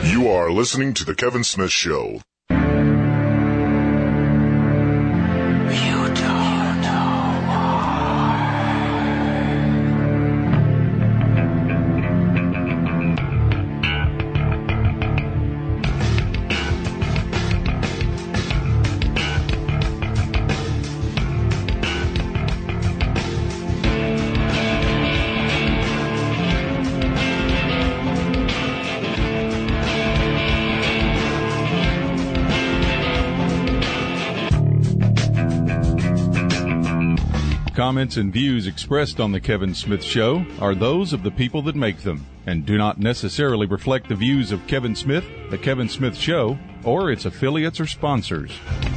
You are listening to The Kevin Smith Show. Comments and views expressed on The Kevin Smith Show are those of the people that make them and do not necessarily reflect the views of Kevin Smith, The Kevin Smith Show, or its affiliates or sponsors.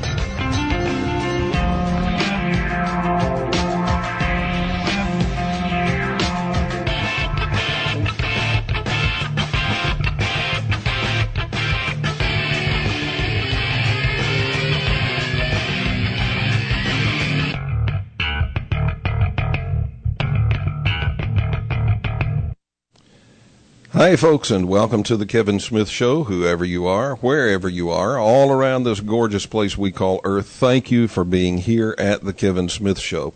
Hi, folks, and welcome to the Kevin Smith Show, whoever you are, wherever you are, all around this gorgeous place we call Earth. Thank you for being here at the Kevin Smith Show.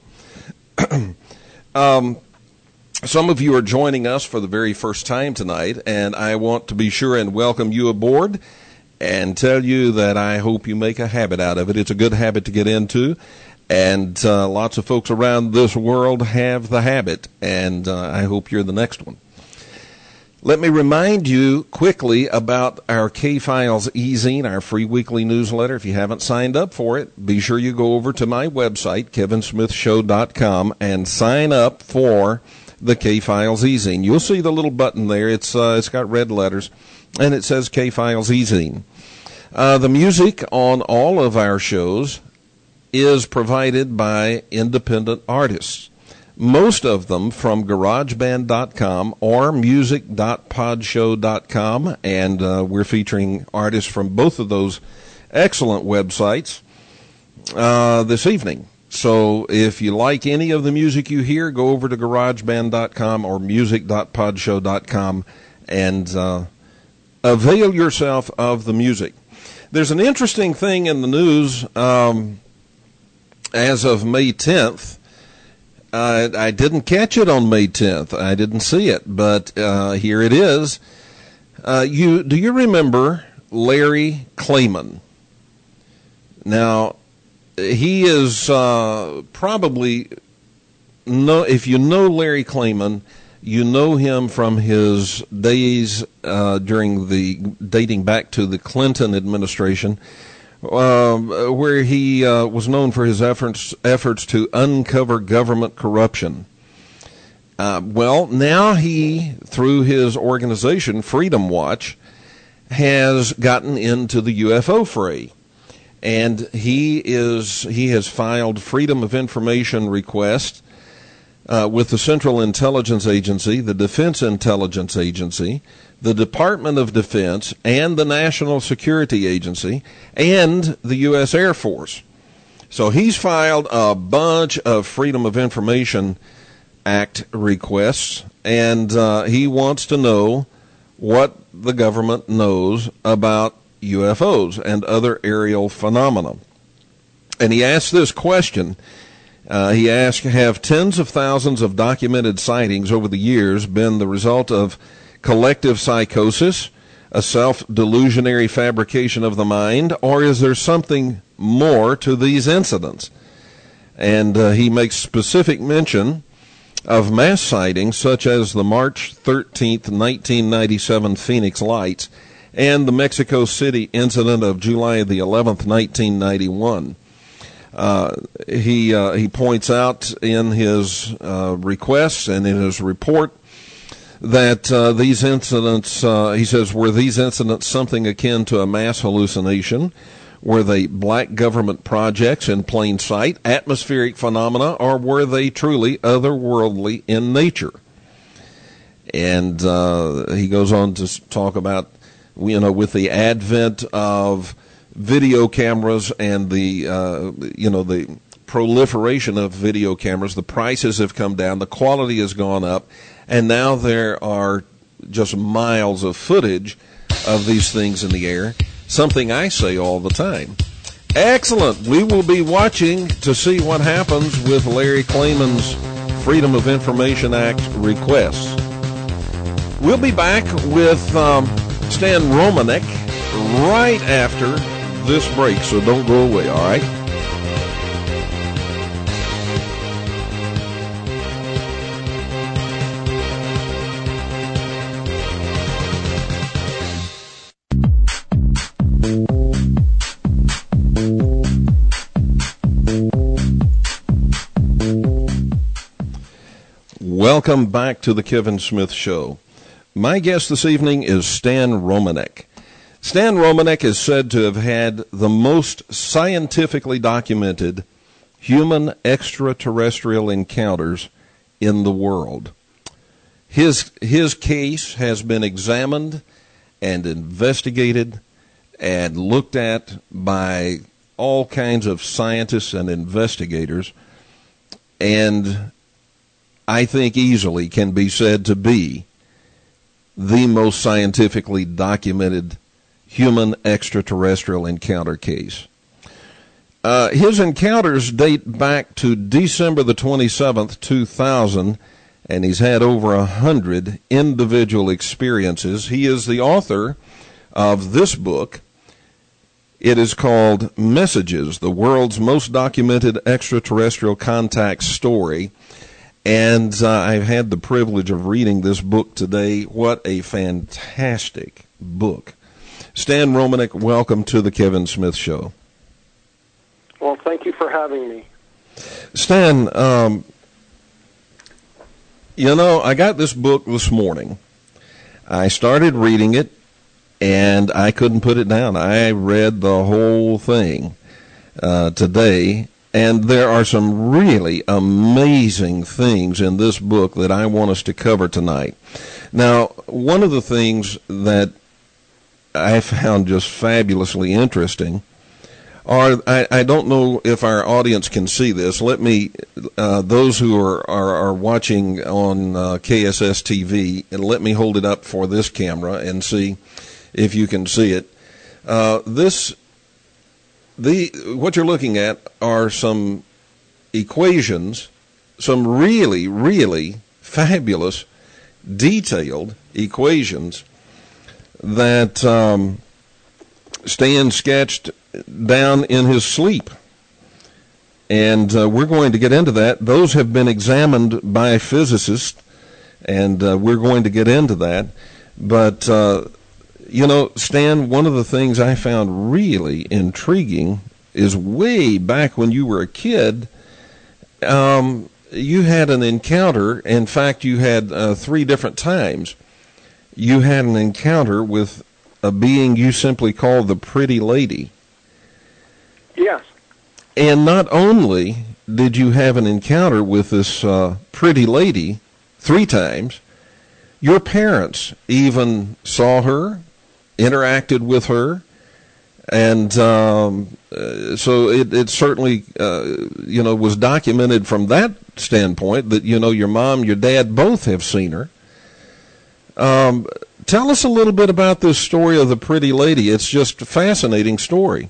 Some of you are joining us for the very first time tonight, and I want to be sure and welcome you aboard and tell you that I hope you make a habit out of it. It's a good habit to get into, and lots of folks around this world have the habit, and I hope you're the next one. Let me remind you quickly about our K-Files e-zine, our free weekly newsletter. If you haven't signed up for it, be sure you go over to my website, kevinsmithshow.com, and sign up for the K-Files e-zine. You'll see the little button there. It's got red letters, and it says K-Files e-zine. The music on all of our shows is provided by independent artists. Most of them from GarageBand.com or music.podshow.com, and we're featuring artists from both of those excellent websites this evening. So if you like any of the music you hear, go over to GarageBand.com or music.podshow.com and avail yourself of the music. There's an interesting thing in the news as of May 10th. I didn't catch it on May 10th. I didn't see it, but here it is. Do you remember Larry Klayman? Now, he is probably if you know Larry Klayman, you know him from his days dating back to the Clinton administration. Where he was known for his efforts to uncover government corruption. Well, now he, through his organization, Freedom Watch, has gotten into the UFO fray. And he has filed Freedom of Information requests with the Central Intelligence Agency, the Defense Intelligence Agency, the Department of Defense, and the National Security Agency, and the U.S. Air Force. So he's filed a bunch of Freedom of Information Act requests, and he wants to know what the government knows about UFOs and other aerial phenomena. And he asked this question. He asked, have tens of thousands of documented sightings over the years been the result of collective psychosis, a self-delusionary fabrication of the mind, or is there something more to these incidents? And he makes specific mention of mass sightings such as the March 13th, 1997 Phoenix Lights and the Mexico City incident of July the 11th, 1991. He points out in his requests and in his report that these incidents, he says, were these incidents something akin to a mass hallucination? Were they black government projects in plain sight, atmospheric phenomena, or were they truly otherworldly in nature? And he goes on to talk about, with the advent of video cameras and the proliferation of video cameras, the prices have come down, the quality has gone up, and now there are just miles of footage of these things in the air, something I say all the time. Excellent. We will be watching to see what happens with Larry Klayman's Freedom of Information Act requests. We'll be back with Stan Romanek right after this break, so don't go away, all right? Welcome back to the Kevin Smith Show. My guest this evening is Stan Romanek. Stan Romanek is said to have had the most scientifically documented human extraterrestrial encounters in the world. His case has been examined and investigated and looked at by all kinds of scientists and investigators, and I think easily can be said to be the most scientifically documented human extraterrestrial encounter case. His encounters date back to December the 27th, 2000, and he's had over 100 individual experiences. He is the author of this book. It is called Messages, the World's Most Documented Extraterrestrial Contact Story. And I've had the privilege of reading this book today. What a fantastic book. Stan Romanek, welcome to the Kevin Smith Show. Well, thank you for having me. Stan, I got this book this morning. I started reading it, and I couldn't put it down. I read the whole thing today, and there are some really amazing things in this book that I want us to cover tonight. Now, one of the things that I found just fabulously interesting are, I don't know if our audience can see this. Let me, those who are watching on KSS TV, and let me hold it up for this camera and see if you can see it. What you're looking at are some equations, some really, really fabulous, detailed equations that Stan sketched down in his sleep. And we're going to get into that. Those have been examined by physicists, and we're going to get into that. But, Stan, one of the things I found really intriguing is way back when you were a kid, you had an encounter. In fact, you had 3 different times. You had an encounter with a being you simply called the Pretty Lady. Yes. And not only did you have an encounter with this Pretty Lady 3 times, your parents even saw her, interacted with her, and so it certainly, was documented from that standpoint that, your mom, your dad both have seen her. Tell us a little bit about this story of the Pretty Lady. It's just a fascinating story.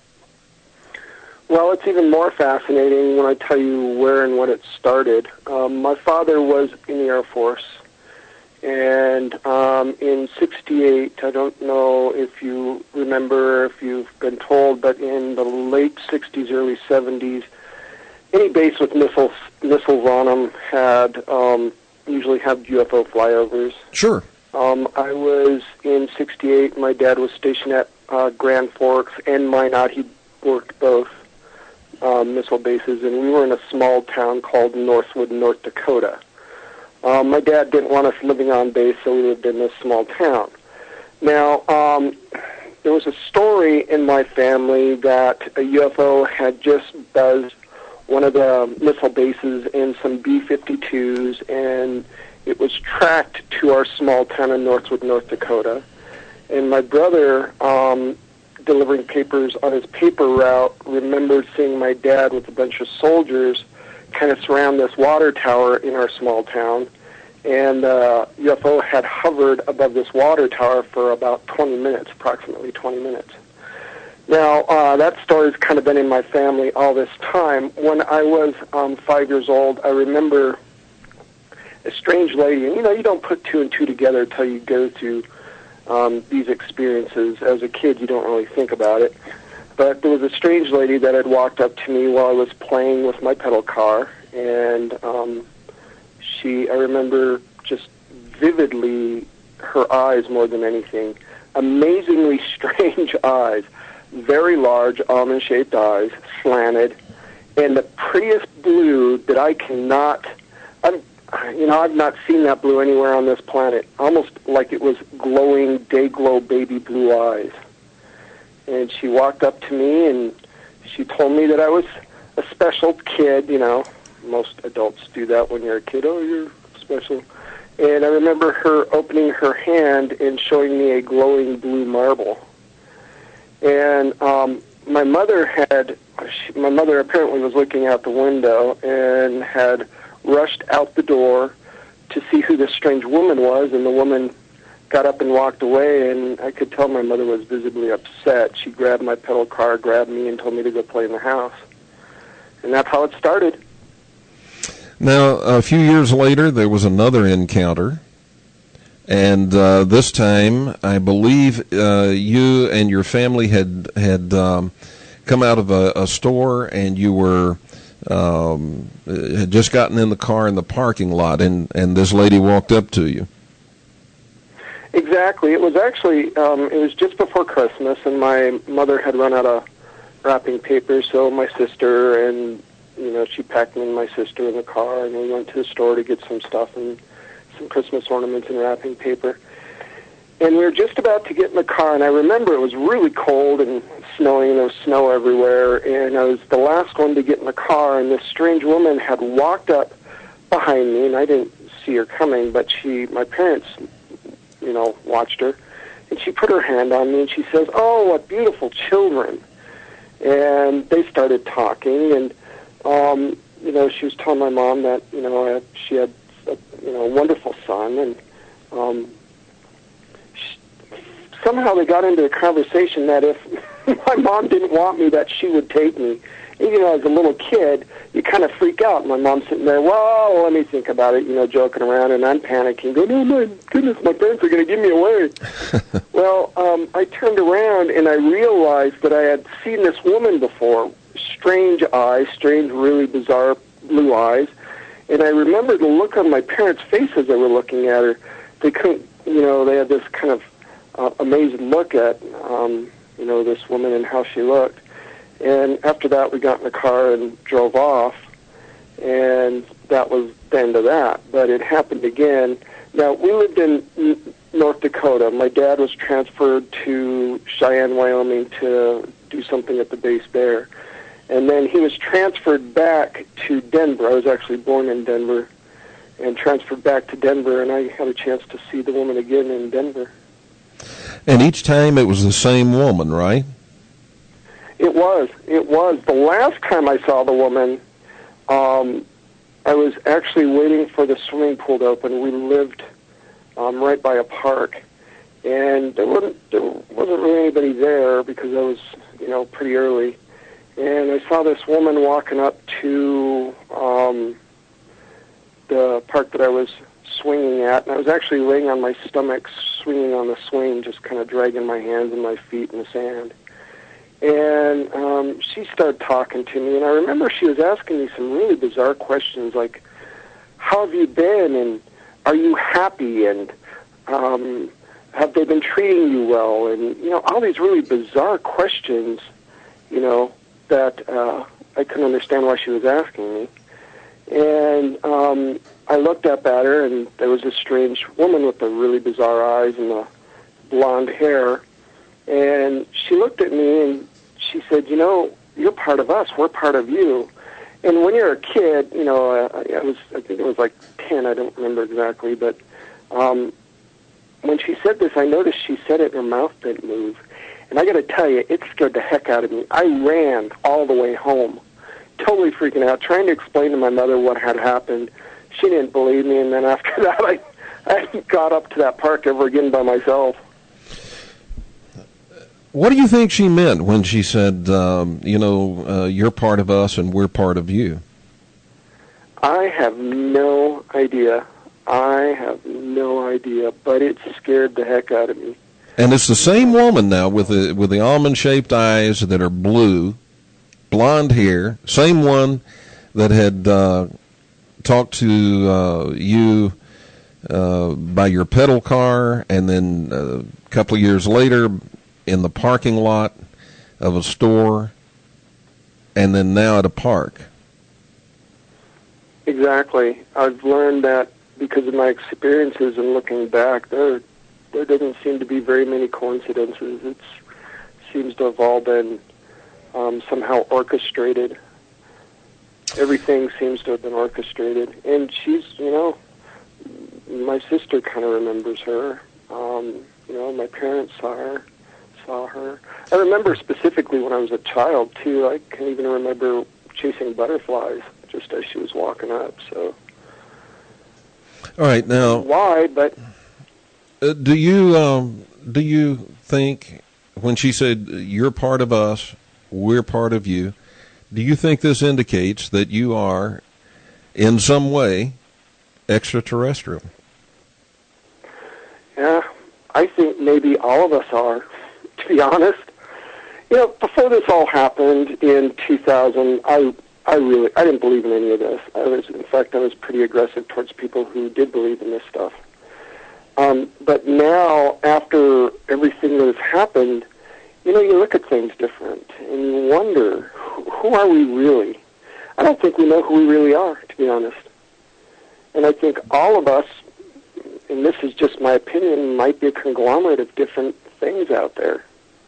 Well, it's even more fascinating when I tell you where and when it started. My father was in the Air Force, and in '68, I don't know if you remember, if you've been told, but in the late '60s, early '70s, any base with missiles on them had usually have UFO flyovers. Sure. I was in '68. My dad was stationed at Grand Forks and Minot. He worked both missile bases, and we were in a small town called Northwood, North Dakota. My dad didn't want us living on base, so we lived in this small town. Now, there was a story in my family that a UFO had just buzzed one of the missile bases in some B-52s, and it was tracked to our small town in Northwood, North Dakota. And my brother, delivering papers on his paper route, remembered seeing my dad with a bunch of soldiers kind of surround this water tower in our small town. and UFO had hovered above this water tower for about 20 minutes, approximately 20 minutes. Now, that story's kind of been in my family all this time. When I was 5 years old, I remember a strange lady, and you don't put two and two together until you go through these experiences. As a kid, you don't really think about it. But there was a strange lady that had walked up to me while I was playing with my pedal car, and I remember just vividly her eyes more than anything. Amazingly strange eyes. Very large, almond-shaped eyes, slanted, and the prettiest blue that I cannot... I've not seen that blue anywhere on this planet. Almost like it was glowing, day-glow baby blue eyes. And she walked up to me, and she told me that I was a special kid. Most adults do that when you're a kid. Oh, you're special. And I remember her opening her hand and showing me a glowing blue marble. And my mother apparently was looking out the window and had rushed out the door to see who this strange woman was, and the woman got up and walked away, and I could tell my mother was visibly upset. She grabbed my pedal car, grabbed me, and told me to go play in the house. And that's how it started. Now, a few years later, there was another encounter. And this time, I believe you and your family had come out of a store, and you were had just gotten in the car in the parking lot, and this lady walked up to you. Exactly. It was actually it was just before Christmas, and my mother had run out of wrapping paper, so my sister and she packed me and my sister in the car, and we went to the store to get some stuff and some Christmas ornaments and wrapping paper. And we were just about to get in the car, and I remember it was really cold and snowing, and there was snow everywhere, and I was the last one to get in the car, and this strange woman had walked up behind me, and I didn't see her coming, but my parents, watched her, and she put her hand on me, and she says, "Oh, what beautiful children." And they started talking, and, she was telling my mom that, she had a wonderful son, and somehow they got into a conversation that if my mom didn't want me, that she would take me. And, as a little kid, you kind of freak out. My mom's sitting there, well, let me think about it, joking around, and I'm panicking, going, oh, my goodness, my parents are going to give me away. Well, I turned around, and I realized that I had seen this woman before. Strange eyes, really bizarre blue eyes. And I remember the look on my parents' faces as they were looking at her. They couldn't, they had this kind of amazed look at, this woman and how she looked. And after that, we got in the car and drove off, and that was the end of that. But it happened again. Now, we lived in North Dakota. My dad was transferred to Cheyenne, Wyoming to do something at the base there. And then he was transferred back to Denver. I was actually born in Denver and transferred back to Denver, and I had a chance to see the woman again in Denver. And each time it was the same woman, right? It was. The last time I saw the woman, I was actually waiting for the swimming pool to open. We lived right by a park, and there wasn't really anybody there because I was, pretty early. And I saw this woman walking up to the park that I was swinging at, and I was actually laying on my stomach, swinging on the swing, just kind of dragging my hands and my feet in the sand. And she started talking to me, and I remember she was asking me some really bizarre questions, like, how have you been, and are you happy, and have they been treating you well, and, all these really bizarre questions, that I couldn't understand why she was asking me. And I looked up at her, and there was this strange woman with the really bizarre eyes and the blonde hair, and she looked at me, and she said, you're part of us, we're part of you. And when you're a kid, I think it was like 10, I don't remember exactly, but when she said this, I noticed she said it and her mouth didn't move. And I got to tell you, it scared the heck out of me. I ran all the way home, totally freaking out, trying to explain to my mother what had happened. she didn't believe me, and then after that, I got up to that park ever again by myself. What do you think she meant when she said, you're part of us and we're part of you? I have no idea. But it scared the heck out of me. And it's the same woman now with the almond-shaped eyes that are blue, blonde hair, same one that had talked to you by your pedal car, and then a couple of years later in the parking lot of a store, and then now at a park. Exactly. I've learned that because of my experiences and looking back, there doesn't seem to be very many coincidences. It seems to have all been somehow orchestrated. Everything seems to have been orchestrated. And she's, my sister kind of remembers her. My parents saw her. I remember specifically when I was a child, too. I can even remember chasing butterflies just as she was walking up. So, all right, now why? But do you think when she said you're part of us, we're part of you, do you think this indicates that you are in some way extraterrestrial? Yeah, I think maybe all of us are, to be honest. Before this all happened in 2000, I didn't believe in any of this. I was pretty aggressive towards people who did believe in this stuff. But now, after everything that has happened, you look at things different, and you wonder, who are we really? I don't think we know who we really are, to be honest. And I think all of us, and this is just my opinion, might be a conglomerate of different things out there.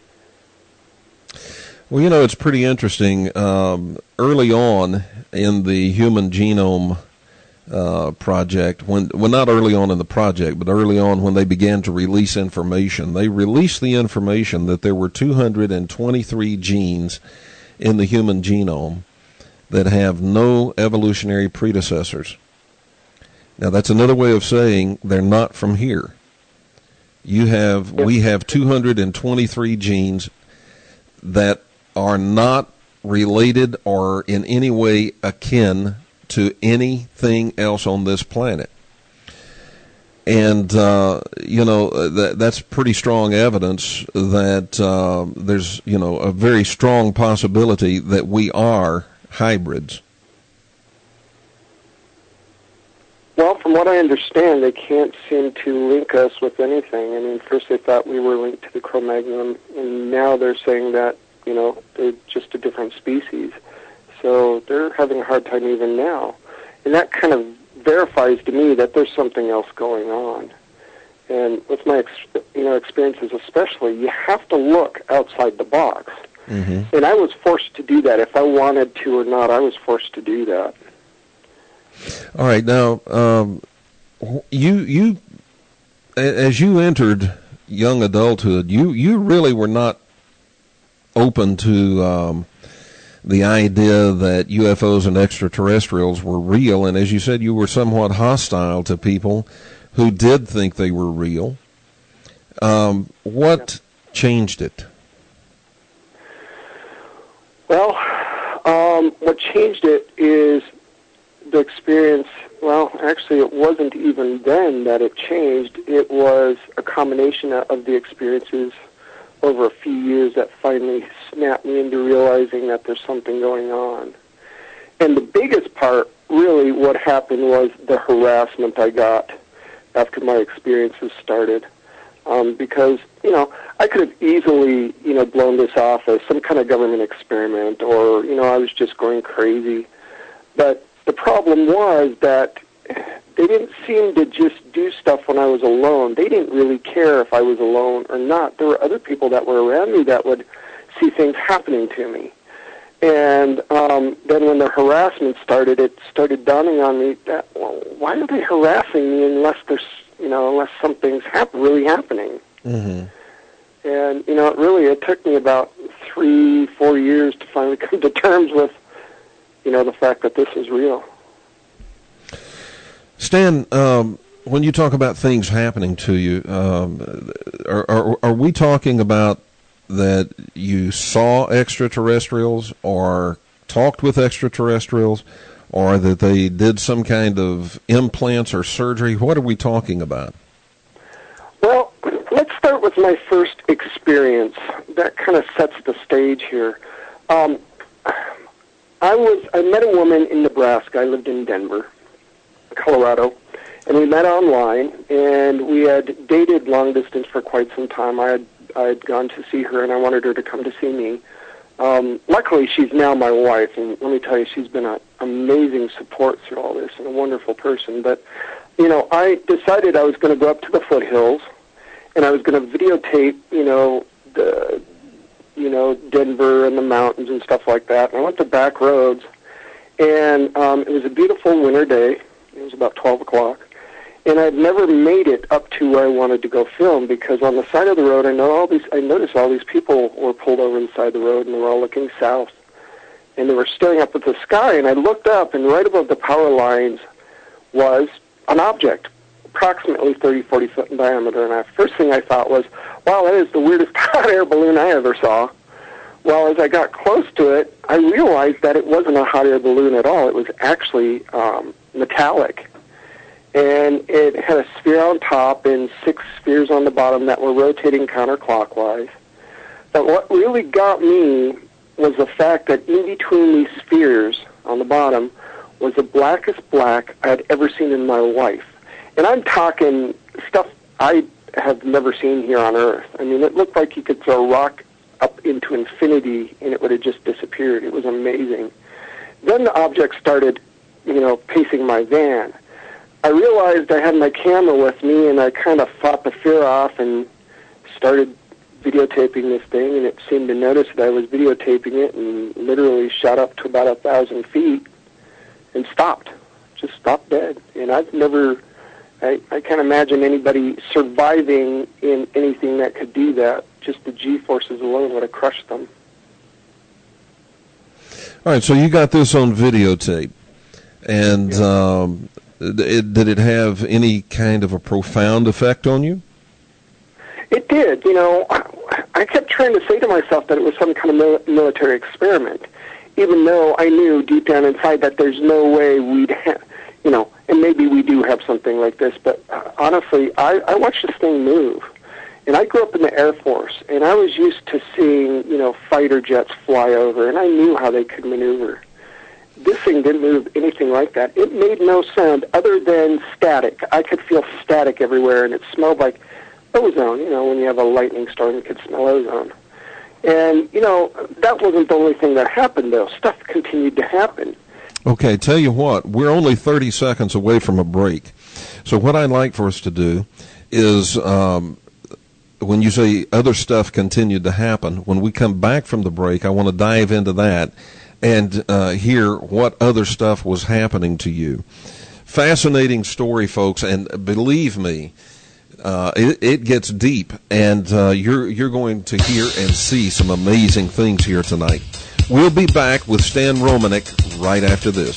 Well, it's pretty interesting. Early on in the Human Genome Project, not early on in the project, but early on when they began to release information, they released the information that there were 223 genes in the human genome that have no evolutionary predecessors. Now, that's another way of saying they're not from here. We have 223 genes that are not related or in any way akin to anything else on this planet. And, that's pretty strong evidence that there's, a very strong possibility that we are hybrids. Well, from what I understand, they can't seem to link us with anything. I mean, first they thought we were linked to the Cro-Magnon, and now they're saying that, they're just a different species. So they're having a hard time even now. And that kind of verifies to me that there's something else going on. And with my experiences especially, you have to look outside the box. Mm-hmm. And I was forced to do that. If I wanted to or not, I was forced to do that. All right. Now, you as you entered young adulthood, you really were not open to the idea that UFOs and extraterrestrials were real, and as you said, you were somewhat hostile to people who did think they were real. What changed it? Well, what changed it is the experience. Well, actually, it wasn't even then that it changed. It was a combination of the experiences over a few years that finally snapped me into realizing that there's something going on. And the biggest part, really, what happened was the harassment I got after my experiences started. Because, I could have easily, blown this off as some kind of government experiment or, I was just going crazy. But the problem was that they didn't seem to just do stuff when I was alone. They didn't really care if I was alone or not. There were other people that were around me that would see things happening to me. And then when the harassment started, it started dawning on me that, well, why are they harassing me unless there's, unless something's really happening? Mm-hmm. And, it took me about 3-4 years to finally come to terms with, the fact that this is real. Stan, when you talk about things happening to you, are we talking about that you saw extraterrestrials or talked with extraterrestrials, or that they did some kind of implants or surgery? What are we talking about? Well, let's start with my first experience. That kind of sets the stage here. I met a woman in Nebraska. I lived in Denver, Colorado, and we met online, and we had dated long distance for quite some time. I had gone to see her, and I wanted her to come to see me. Luckily, she's now my wife, and let me tell you, she's been an amazing support through all this and a wonderful person. But, you know, I decided I was going to go up to the foothills, and I was going to videotape, Denver and the mountains and stuff like that. And I went to back roads, and it was a beautiful winter day. It was about 12 o'clock. And I'd never made it up to where I wanted to go film, because on the side of the road, I noticed all these people were pulled over on the side of the road, and they were all looking south. And they were staring up at the sky, and I looked up, and right above the power lines was an object, approximately 30, 40 foot in diameter. And the first thing I thought was, wow, that is the weirdest hot air balloon I ever saw. Well, as I got close to it, I realized that it wasn't a hot air balloon at all. It was actually metallic. And it had a sphere on top and 6 spheres on the bottom that were rotating counterclockwise. But what really got me was the fact that in between these spheres on the bottom was the blackest black I had ever seen in my life. And I'm talking stuff I have never seen here on Earth. I mean, it looked like you could throw a rock up into infinity and it would have just disappeared. It was amazing. Then the object started, pacing my van. I realized I had my camera with me, and I kind of fought the fear off and started videotaping this thing, and it seemed to notice that I was videotaping it and literally shot up to about 1,000 feet and stopped. Just stopped dead. And I can't imagine anybody surviving in anything that could do that. Just the G-forces alone would have crushed them. All right, so you got this on videotape, and did it have any kind of a profound effect on you? It did. I kept trying to say to myself that it was some kind of military experiment, even though I knew deep down inside that there's no way we'd have, and maybe we do have something like this, but honestly, I watched this thing move. And I grew up in the Air Force, and I was used to seeing, fighter jets fly over, and I knew how they could maneuver. This thing didn't move anything like that. It made no sound other than static. I could feel static everywhere, and it smelled like ozone. When you have a lightning storm, you could smell ozone. And, that wasn't the only thing that happened, though. Stuff continued to happen. Okay, tell you what, we're only 30 seconds away from a break. So what I'd like for us to do is, when you say other stuff continued to happen, when we come back from the break, I want to dive into that and hear what other stuff was happening to you. Fascinating story, folks, and believe me, it gets deep, and you're going to hear and see some amazing things here tonight. We'll be back with Stan Romanek right after this.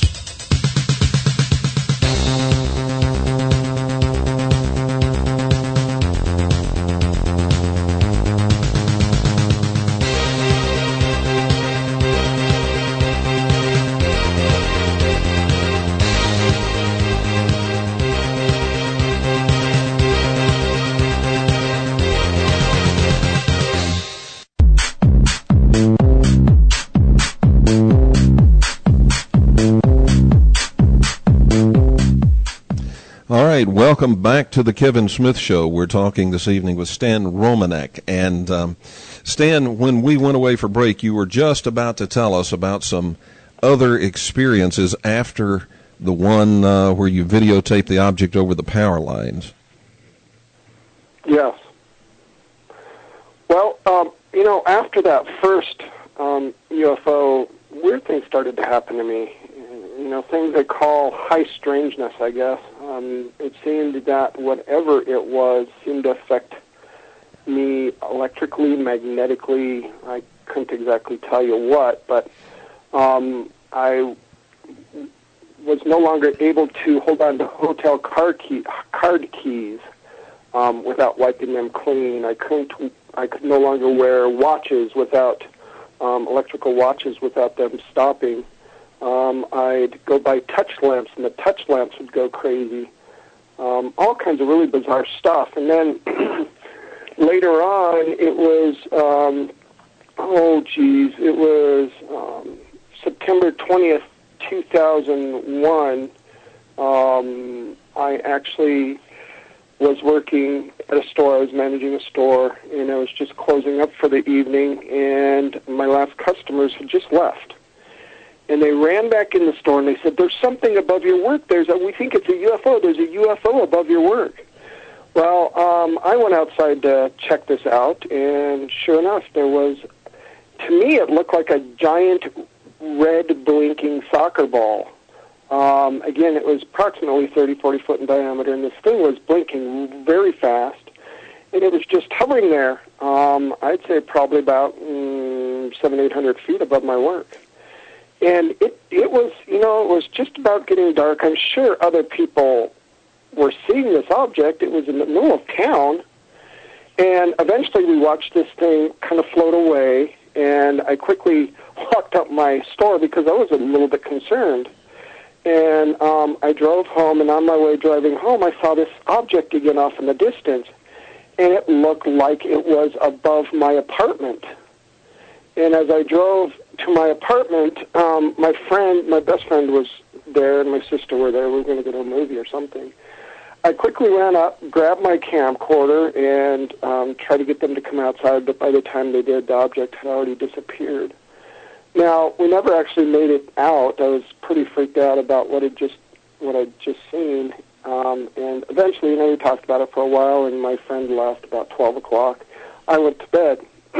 Welcome back to the Kevin Smith Show. We're talking this evening with Stan Romanek. And Stan, when we went away for break, you were just about to tell us about some other experiences after the one where you videotaped the object over the power lines. Yes. Well, after that first UFO, weird things started to happen to me. Things they call high strangeness, I guess. It seemed that whatever it was seemed to affect me electrically, magnetically. I couldn't exactly tell you what, but I was no longer able to hold on to hotel card keys without wiping them clean. I could no longer wear watches without electrical watches without them stopping. I'd go by touch lamps, and the touch lamps would go crazy. All kinds of really bizarre stuff. And then later on, it was, it was September 20th, 2001. I actually was working at a store. I was managing a store, and I was just closing up for the evening, and my last customers had just left. And they ran back in the store, and they said, "There's something above your work. We think it's a UFO. There's a UFO above your work." Well, I went outside to check this out, and sure enough, there was, to me, it looked like a giant red blinking soccer ball. Again, it was approximately 30, 40 foot in diameter, and this thing was blinking very fast, and it was just hovering there. I'd say probably about 700-800 feet above my work. And it was, it was just about getting dark. I'm sure other people were seeing this object. It was in the middle of town. And eventually we watched this thing kind of float away, and I quickly walked up my store because I was a little bit concerned. And I drove home, and on my way driving home, I saw this object again off in the distance. And it looked like it was above my apartment. And as I drove to my apartment, my best friend was there, and my sister were there. We were going to go to a movie or something. I quickly ran up, grabbed my camcorder, and tried to get them to come outside, but by the time they did, the object had already disappeared. Now, we never actually made it out. I was pretty freaked out about what I'd just seen. And eventually, we talked about it for a while, and my friend left about 12 o'clock. I went to bed.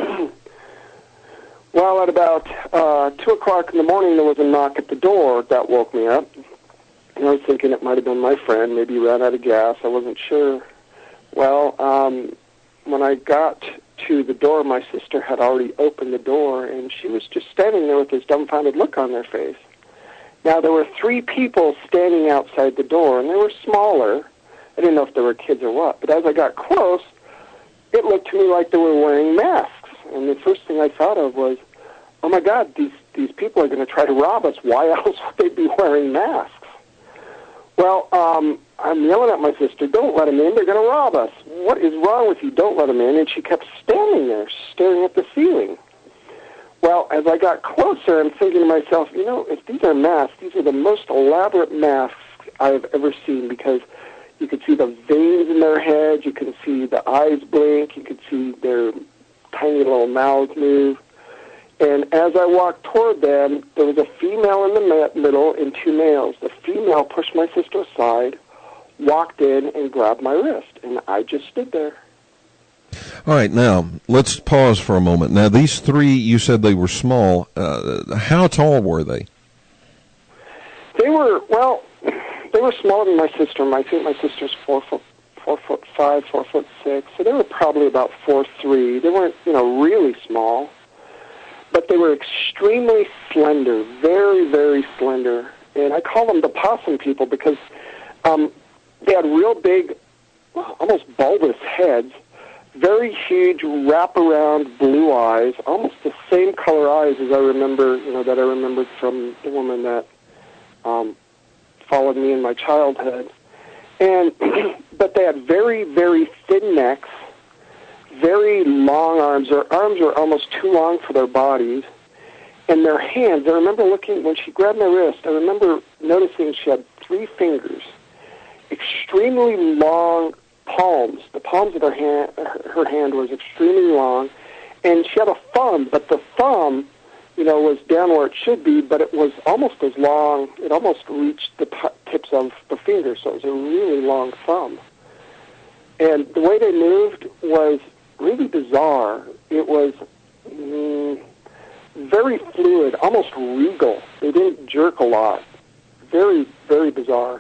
Well, at about 2 o'clock in the morning, there was a knock at the door. That woke me up. And I was thinking it might have been my friend. Maybe he ran out of gas. I wasn't sure. Well, when I got to the door, my sister had already opened the door, and she was just standing there with this dumbfounded look on their face. Now, there were 3 people standing outside the door, and they were smaller. I didn't know if they were kids or what. But as I got close, it looked to me like they were wearing masks. And the first thing I thought of was, oh, my God, these people are going to try to rob us. Why else would they be wearing masks? Well, I'm yelling at my sister, don't let them in. They're going to rob us. What is wrong with you? Don't let them in. And she kept standing there, staring at the ceiling. Well, as I got closer, I'm thinking to myself, if these are masks, these are the most elaborate masks I've ever seen, because you could see the veins in their heads, you can see the eyes blink, you could see their tiny little mouths move. And as I walked toward them, there was a female in the middle and 2 males. The female pushed my sister aside, walked in, and grabbed my wrist, and I just stood there. All right, now, let's pause for a moment. Now, these 3, you said they were small. How tall were they? They were smaller than my sister. I think my sister's 4'5", 4'6", so they were probably about 4'3". They weren't, really small. But they were extremely slender, very, very slender. And I call them the possum people because they had real big, almost bulbous heads, very huge wraparound blue eyes, almost the same color eyes as I remember, that I remembered from the woman that followed me in my childhood. And but they had very, very thin necks, very long arms. Their arms were almost too long for their bodies. And their hands, I remember looking, when she grabbed my wrist, I remember noticing she had 3 fingers, extremely long palms. The palms of her hand was extremely long. And she had a thumb, but the thumb, was down where it should be, but it was almost as long, it almost reached the tips of the fingers, so it was a really long thumb. And the way they moved was really bizarre. It was very fluid, almost regal. They didn't jerk a lot. Very, very bizarre.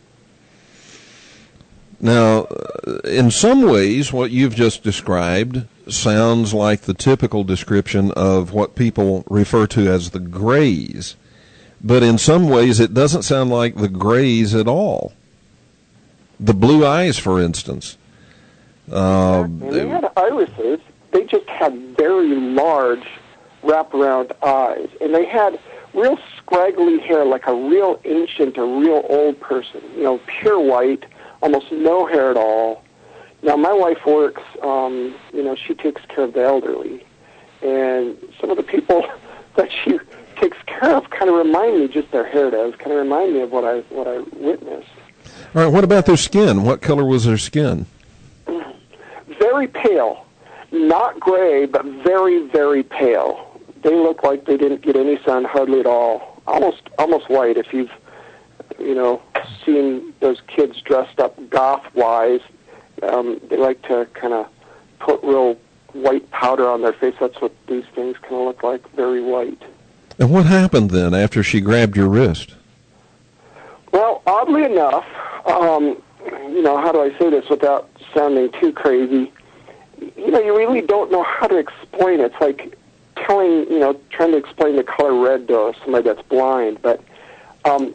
Now, in some ways, what you've just described sounds like the typical description of what people refer to as the Greys. but in some ways it doesn't sound like the grays at all. The blue eyes, for instance. And they had irises. They just had very large wraparound eyes. And they had real scraggly hair, like a real ancient or real old person. You know, pure white, almost no hair at all. Now, my wife works, you know, she takes care of the elderly. And some of the people that she takes care of kind of remind me, just their hair does, kind of remind me of what I witnessed. All right, what about their skin? What color was their skin? Very pale. Not gray, but very, very pale. They look like they didn't get any sun hardly at all. Almost white. If you've, you know, seen those kids dressed up goth-wise, they like to kind of put real white powder on their face. That's what these things kind of look like, very white. And what happened then after she grabbed your wrist? Well, oddly enough, you know, how do I say this without sounding too crazy? You know, you really don't know how to explain it. It's like trying to explain the color red to somebody that's blind. But a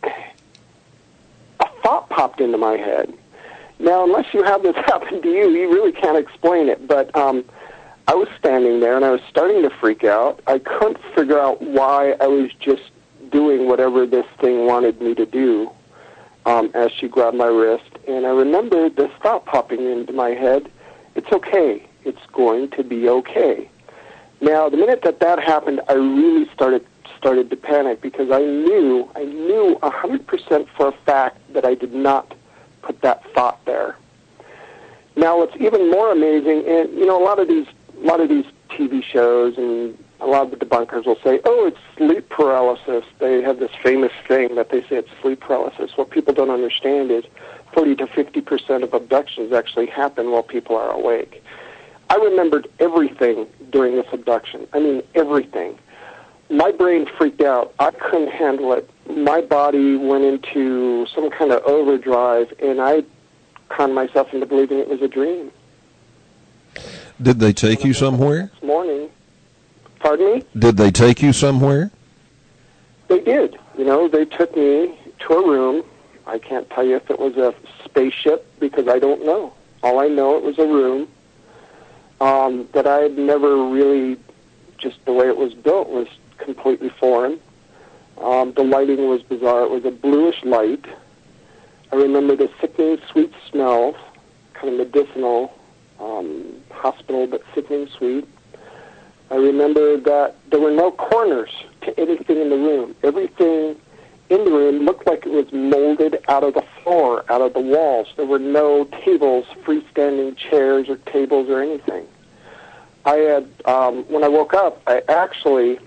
thought popped into my head. Now, unless you have this happen to you, you really can't explain it. But I was standing there, and I was starting to freak out. I couldn't figure out why I was just doing whatever this thing wanted me to do as she grabbed my wrist. And I remember this thought popping into my head, it's okay. It's going to be okay. Now, the minute that happened, I really started to panic because I knew 100% for a fact that I did not put that thought there. Now, what's even more amazing, and you know, a lot of these TV shows and a lot of the debunkers will say, "Oh, it's sleep paralysis." They have this famous thing that they say it's sleep paralysis. What people don't understand is 40 to 50% of abductions actually happen while people are awake. I remembered everything during this abduction. I mean, everything. My brain freaked out. I couldn't handle it. My body went into some kind of overdrive, and I conned myself into believing it was a dream. Did they take you somewhere? Next morning. Pardon me? Did they take you somewhere? They did. You know, they took me to a room. I can't tell you if it was a spaceship because I don't know. All I know, it was a room that I had never really, just the way it was built was completely foreign. The lighting was bizarre. It was a bluish light. I remember the sickening sweet smells, kind of medicinal, hospital, but sickening sweet. I remember that there were no corners to anything in the room. Everything in the room looked like it was molded out of the floor, out of the walls. There were no tables, freestanding chairs or tables or anything. I had, when I woke up, I actually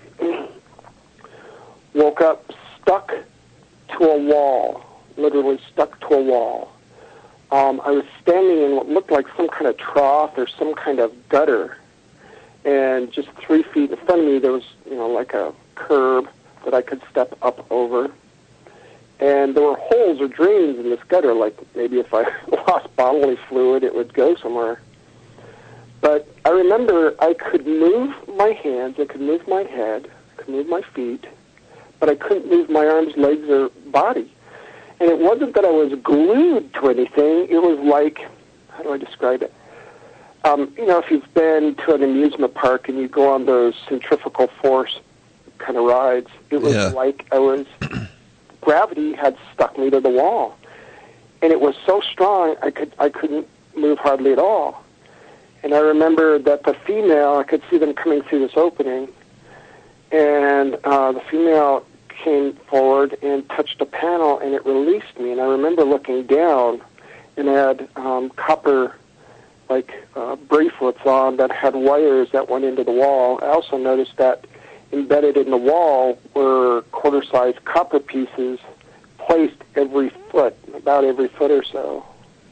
woke up stuck to a wall, literally stuck to a wall. I was standing in what looked like some kind of trough or some kind of gutter. And just 3 feet in front of me, there was, you know, like a curb that I could step up over. And there were holes or drains in this gutter, like maybe if I lost bodily fluid, it would go somewhere. But I remember I could move my hands, I could move my head, I could move my feet, but I couldn't move my arms, legs, or body. And it wasn't that I was glued to anything. It was like, how do I describe it? You know, if you've been to an amusement park and you go on those centrifugal force kind of rides, it was like I was, gravity had stuck me to the wall. And it was so strong, I couldn't move hardly at all. And I remember that the female, I could see them coming through this opening, and the female came forward and touched a panel, and it released me. And I remember looking down, and it had copper, bracelets on that had wires that went into the wall. I also noticed that embedded in the wall were quarter-sized copper pieces placed every foot, about every foot or so.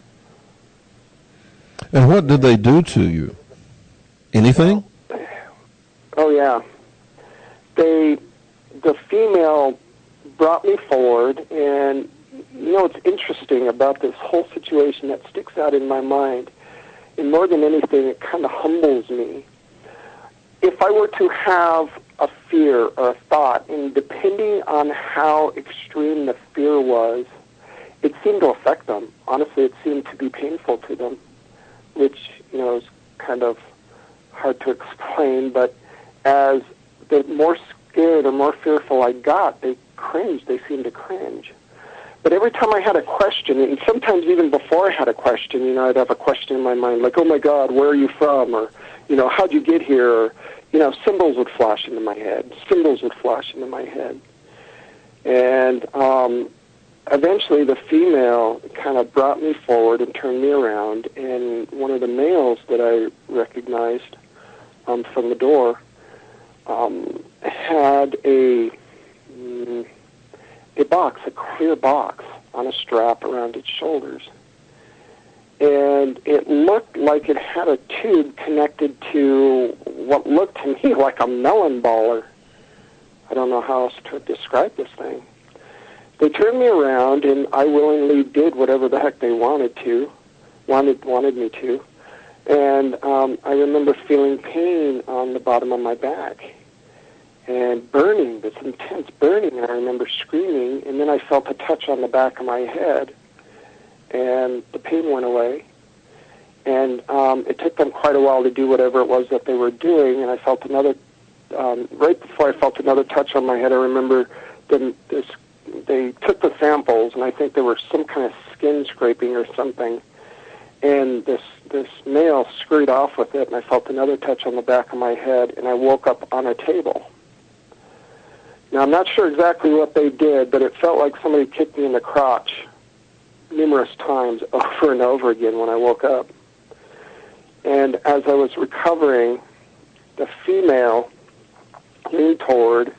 And what did they do to you? Anything? Oh, yeah. The female brought me forward, and you know what's interesting about this whole situation that sticks out in my mind, and more than anything, it kind of humbles me. If I were to have a fear or a thought, and depending on how extreme the fear was, it seemed to affect them. Honestly, it seemed to be painful to them, which, is kind of hard to explain, but as the more scared or more fearful I got, they cringed. They seemed to cringe. But every time I had a question, and sometimes even before I had a question, I'd have a question in my mind, like, oh my God, where are you from? Or, how'd you get here? Or, symbols would flash into my head. And eventually the female kind of brought me forward and turned me around, and one of the males that I recognized from the door had a box, a clear box, on a strap around its shoulders. And it looked like it had a tube connected to what looked to me like a melon baller. I don't know how else to describe this thing. They turned me around, and I willingly did whatever the heck they wanted me to. And I remember feeling pain on the bottom of my back and burning, this intense burning, and I remember screaming, and then I felt a touch on the back of my head, and the pain went away. And it took them quite a while to do whatever it was that they were doing, and I felt another, right before I felt another touch on my head, I remember they took the samples, and I think there was some kind of skin scraping or something, and this male scurried off with it, and I felt another touch on the back of my head, and I woke up on a table. Now, I'm not sure exactly what they did, but it felt like somebody kicked me in the crotch numerous times over and over again when I woke up. And as I was recovering, the female leaned toward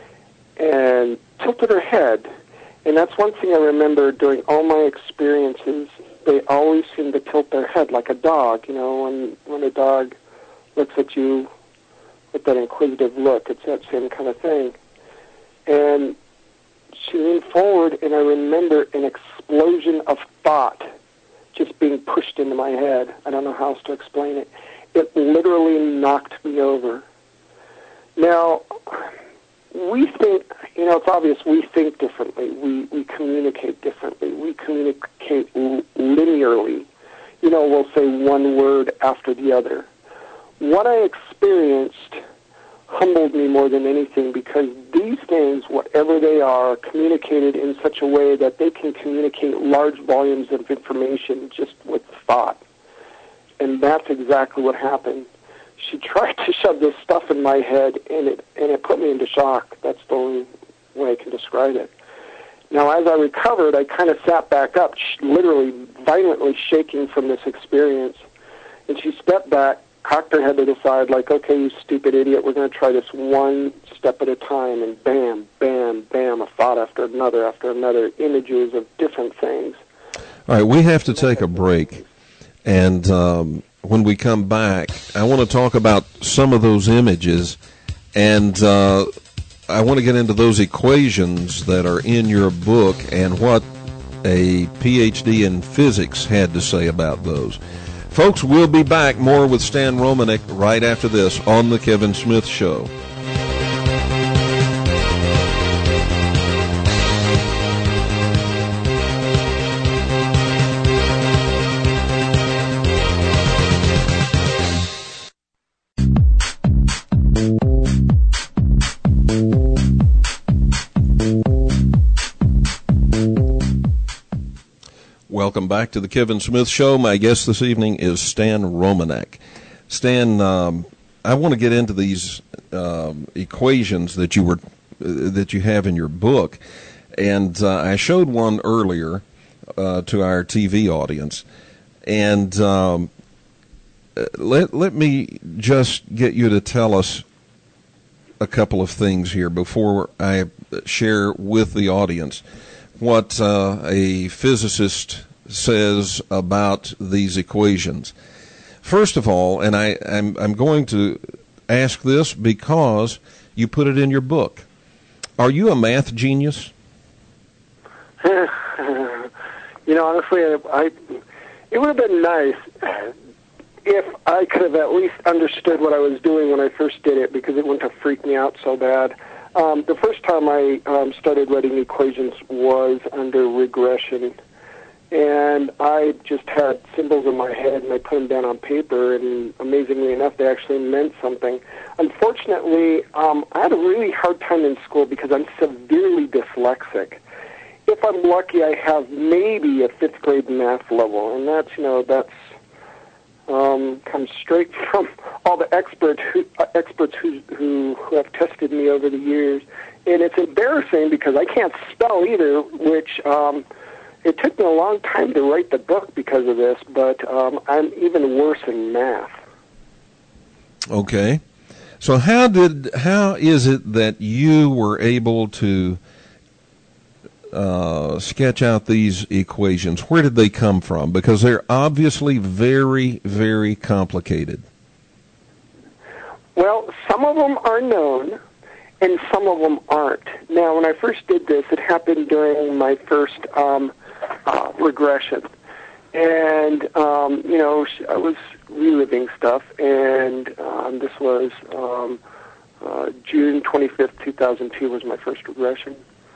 and tilted her head. And that's one thing I remember during all my experiences. They always seem to tilt their head like a dog. When a dog looks at you with that inquisitive look, it's that same kind of thing. And she leaned forward, and I remember an explosion of thought just being pushed into my head. I don't know how else to explain it. It literally knocked me over. Now, we think, it's obvious we think differently. We communicate differently. We communicate linearly. We'll say one word after the other. What I experienced humbled me more than anything, because these things, whatever they are communicated in such a way that they can communicate large volumes of information just with thought. And that's exactly what happened. She tried to shove this stuff in my head, and it put me into shock. That's the only way I can describe it. Now, as I recovered, I kind of sat back up, literally violently shaking from this experience. And she stepped back, cocked her head to the side, like, okay, you stupid idiot, we're going to try this one step at a time. And bam, bam, bam, a thought after another, images of different things. All right, we have to take a break. And when we come back, I want to talk about some of those images, and I want to get into those equations that are in your book and what a PhD in physics had to say about those. Folks, we'll be back more with Stan Romanek right after this on The Kevin Smith Show. Welcome back to the Kevin Smith Show. My guest this evening is Stan Romanek. Stan, I want to get into these equations that you have in your book, and I showed one earlier to our TV audience, and let me just get you to tell us a couple of things here before I share with the audience what a physicist says about these equations. First of all, and I'm going to ask this because you put it in your book, are you a math genius? Honestly, it would have been nice. if I could have at least understood what I was doing when I first did it, because it wouldn't have freaked me out so bad. The first time I started writing equations was under regression, and I just had symbols in my head, and I put them down on paper, and amazingly enough, they actually meant something. Unfortunately, I had a really hard time in school because I'm severely dyslexic. If I'm lucky, I have maybe a 5th grade math level, and that's comes straight from all the experts who have tested me over the years. And it's embarrassing because I can't spell either, which it took me a long time to write the book because of this, but I'm even worse in math. Okay. So how is it that you were able to sketch out these equations? Where did they come from? Because they're obviously very, very complicated. Well, some of them are known, and some of them aren't. Now, when I first did this, it happened during my first regression. And, I was reliving stuff, and this was June 25th, 2002 was my first regression.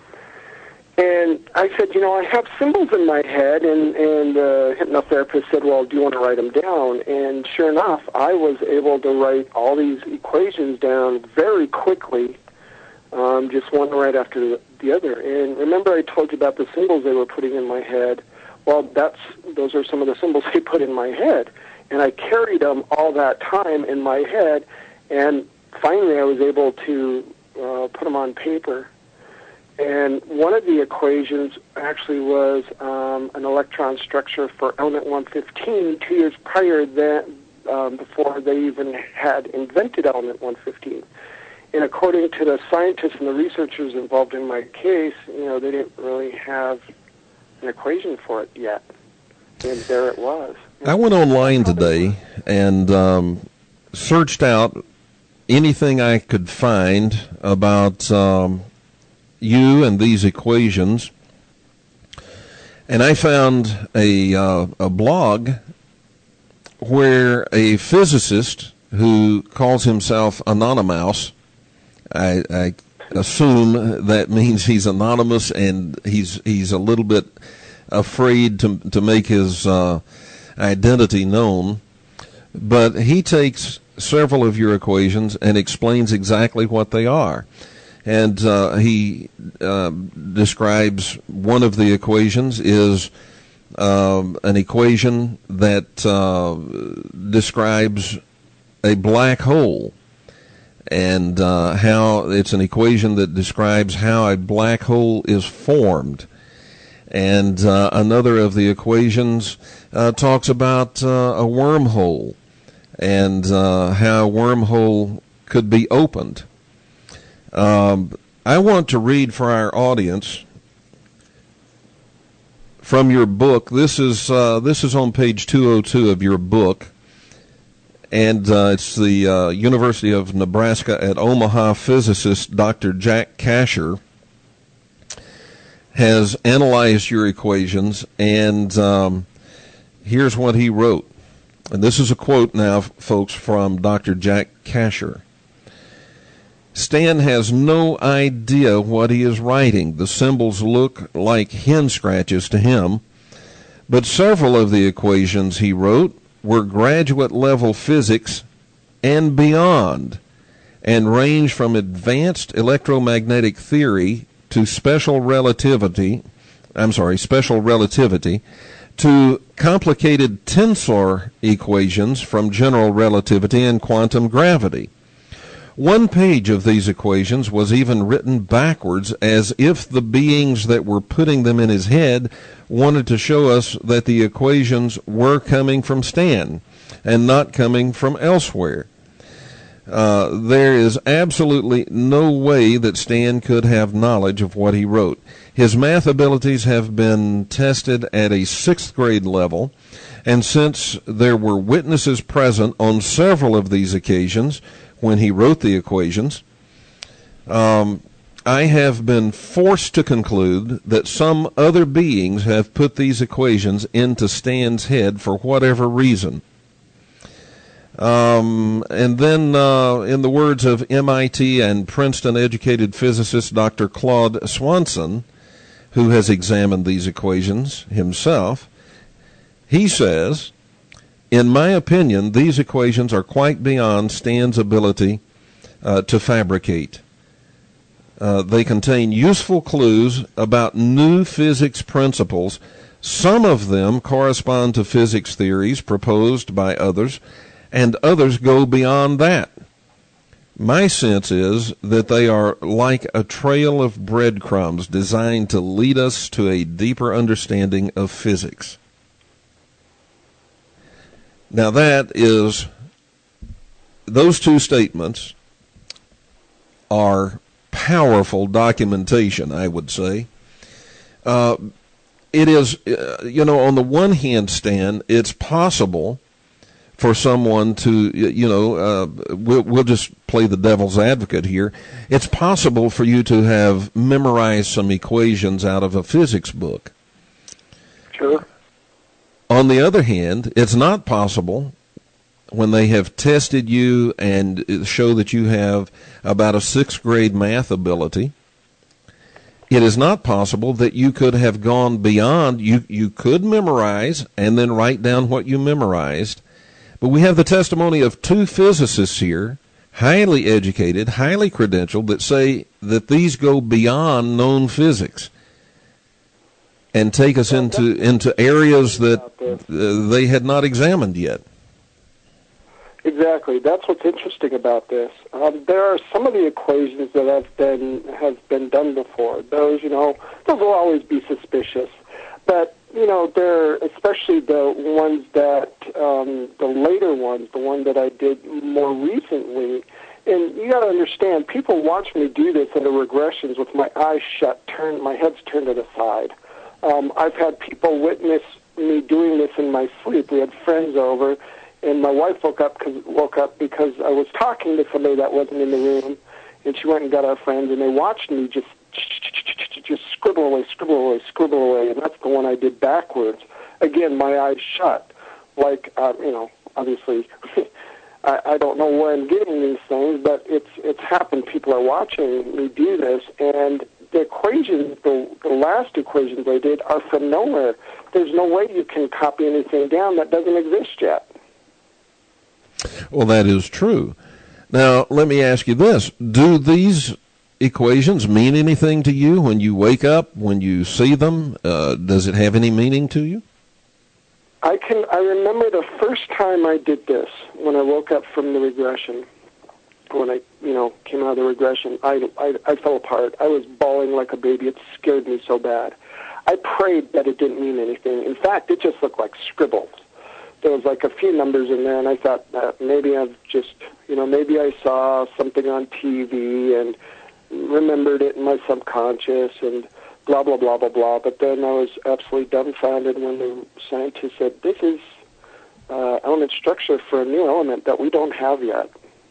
And I said, I have symbols in my head, and the hypnotherapist said, well, do you want to write them down? And sure enough, I was able to write all these equations down very quickly, just one right after the other. And remember I told you about the symbols they were putting in my head? Well, those are some of the symbols they put in my head. And I carried them all that time in my head, and finally I was able to put them on paper. And one of the equations actually was an electron structure for element 115 2 years prior before they even had invented element 115. And according to the scientists and the researchers involved in my case, they didn't really have an equation for it yet. And there it was. I went online today and searched out anything I could find about you and these equations, and I found a blog where a physicist who calls himself Anonymous, I assume that means he's anonymous and he's a little bit afraid to make his identity known, but he takes several of your equations and explains exactly what they are. And he describes one of the equations is an equation that describes a black hole, and how it's an equation that describes how a black hole is formed. And another of the equations talks about a wormhole and how a wormhole could be opened. I want to read for our audience from your book. This is on page 202 of your book, and it's the University of Nebraska at Omaha physicist Dr. Jack Kasher has analyzed your equations, and here's what he wrote. And this is a quote now, folks, from Dr. Jack Kasher. Stan has no idea what he is writing. The symbols look like hen scratches to him, but several of the equations he wrote were graduate-level physics and beyond, and range from advanced electromagnetic theory to special relativity to complicated tensor equations from general relativity and quantum gravity. One page of these equations was even written backwards, as if the beings that were putting them in his head wanted to show us that the equations were coming from Stan and not coming from elsewhere. There is absolutely no way that Stan could have knowledge of what he wrote. His math abilities have been tested at a 6th grade level, and since there were witnesses present on several of these occasions when he wrote the equations, I have been forced to conclude that some other beings have put these equations into Stan's head for whatever reason. And then, in the words of MIT and Princeton-educated physicist Dr. Claude Swanson, who has examined these equations himself, he says, "In my opinion, these equations are quite beyond Stan's ability to fabricate. They contain useful clues about new physics principles. Some of them correspond to physics theories proposed by others, and others go beyond that. My sense is that they are like a trail of breadcrumbs designed to lead us to a deeper understanding of physics." Now those two statements are powerful documentation, I would say. It is, on the one hand, Stan, it's possible for someone to, we'll just play the devil's advocate here. It's possible for you to have memorized some equations out of a physics book. Sure. On the other hand, it's not possible when they have tested you and show that you have about a 6th grade math ability. It is not possible that you could have gone beyond. You could memorize and then write down what you memorized. But we have the testimony of two physicists here, highly educated, highly credentialed, that say that these go beyond known physics and take us into areas that they had not examined yet. Exactly. That's what's interesting about this. There are some of the equations that have been done before. Those will always be suspicious. But, they're especially the ones that, the later ones, the one that I did more recently. And you got to understand, people watch me do this in the regressions with my eyes shut, my head's turned to the side. I've had people witness me doing this in my sleep. We had friends over, and my wife woke up because I was talking to somebody that wasn't in the room, and she went and got our friends, and they watched me just scribble away, and that's the one I did backwards. Again, my eyes shut. Like, obviously, I don't know where I'm getting these things, but it's happened. People are watching me do this, and the equations, the last equations I did, are from nowhere. There's no way you can copy anything down that doesn't exist yet. Well, that is true. Now, let me ask you this. Do these equations mean anything to you when you wake up, when you see them? Does it have any meaning to you? I remember the first time I did this, when I woke up from the regression. When I, came out of the regression, I fell apart. I was bawling like a baby. It scared me so bad. I prayed that it didn't mean anything. In fact, it just looked like scribbles. There was like a few numbers in there, and I thought maybe I've just, maybe I saw something on TV and remembered it in my subconscious and blah, blah, blah, blah, blah. But then I was absolutely dumbfounded when the scientist said, this is element structure for a new element that we don't have yet.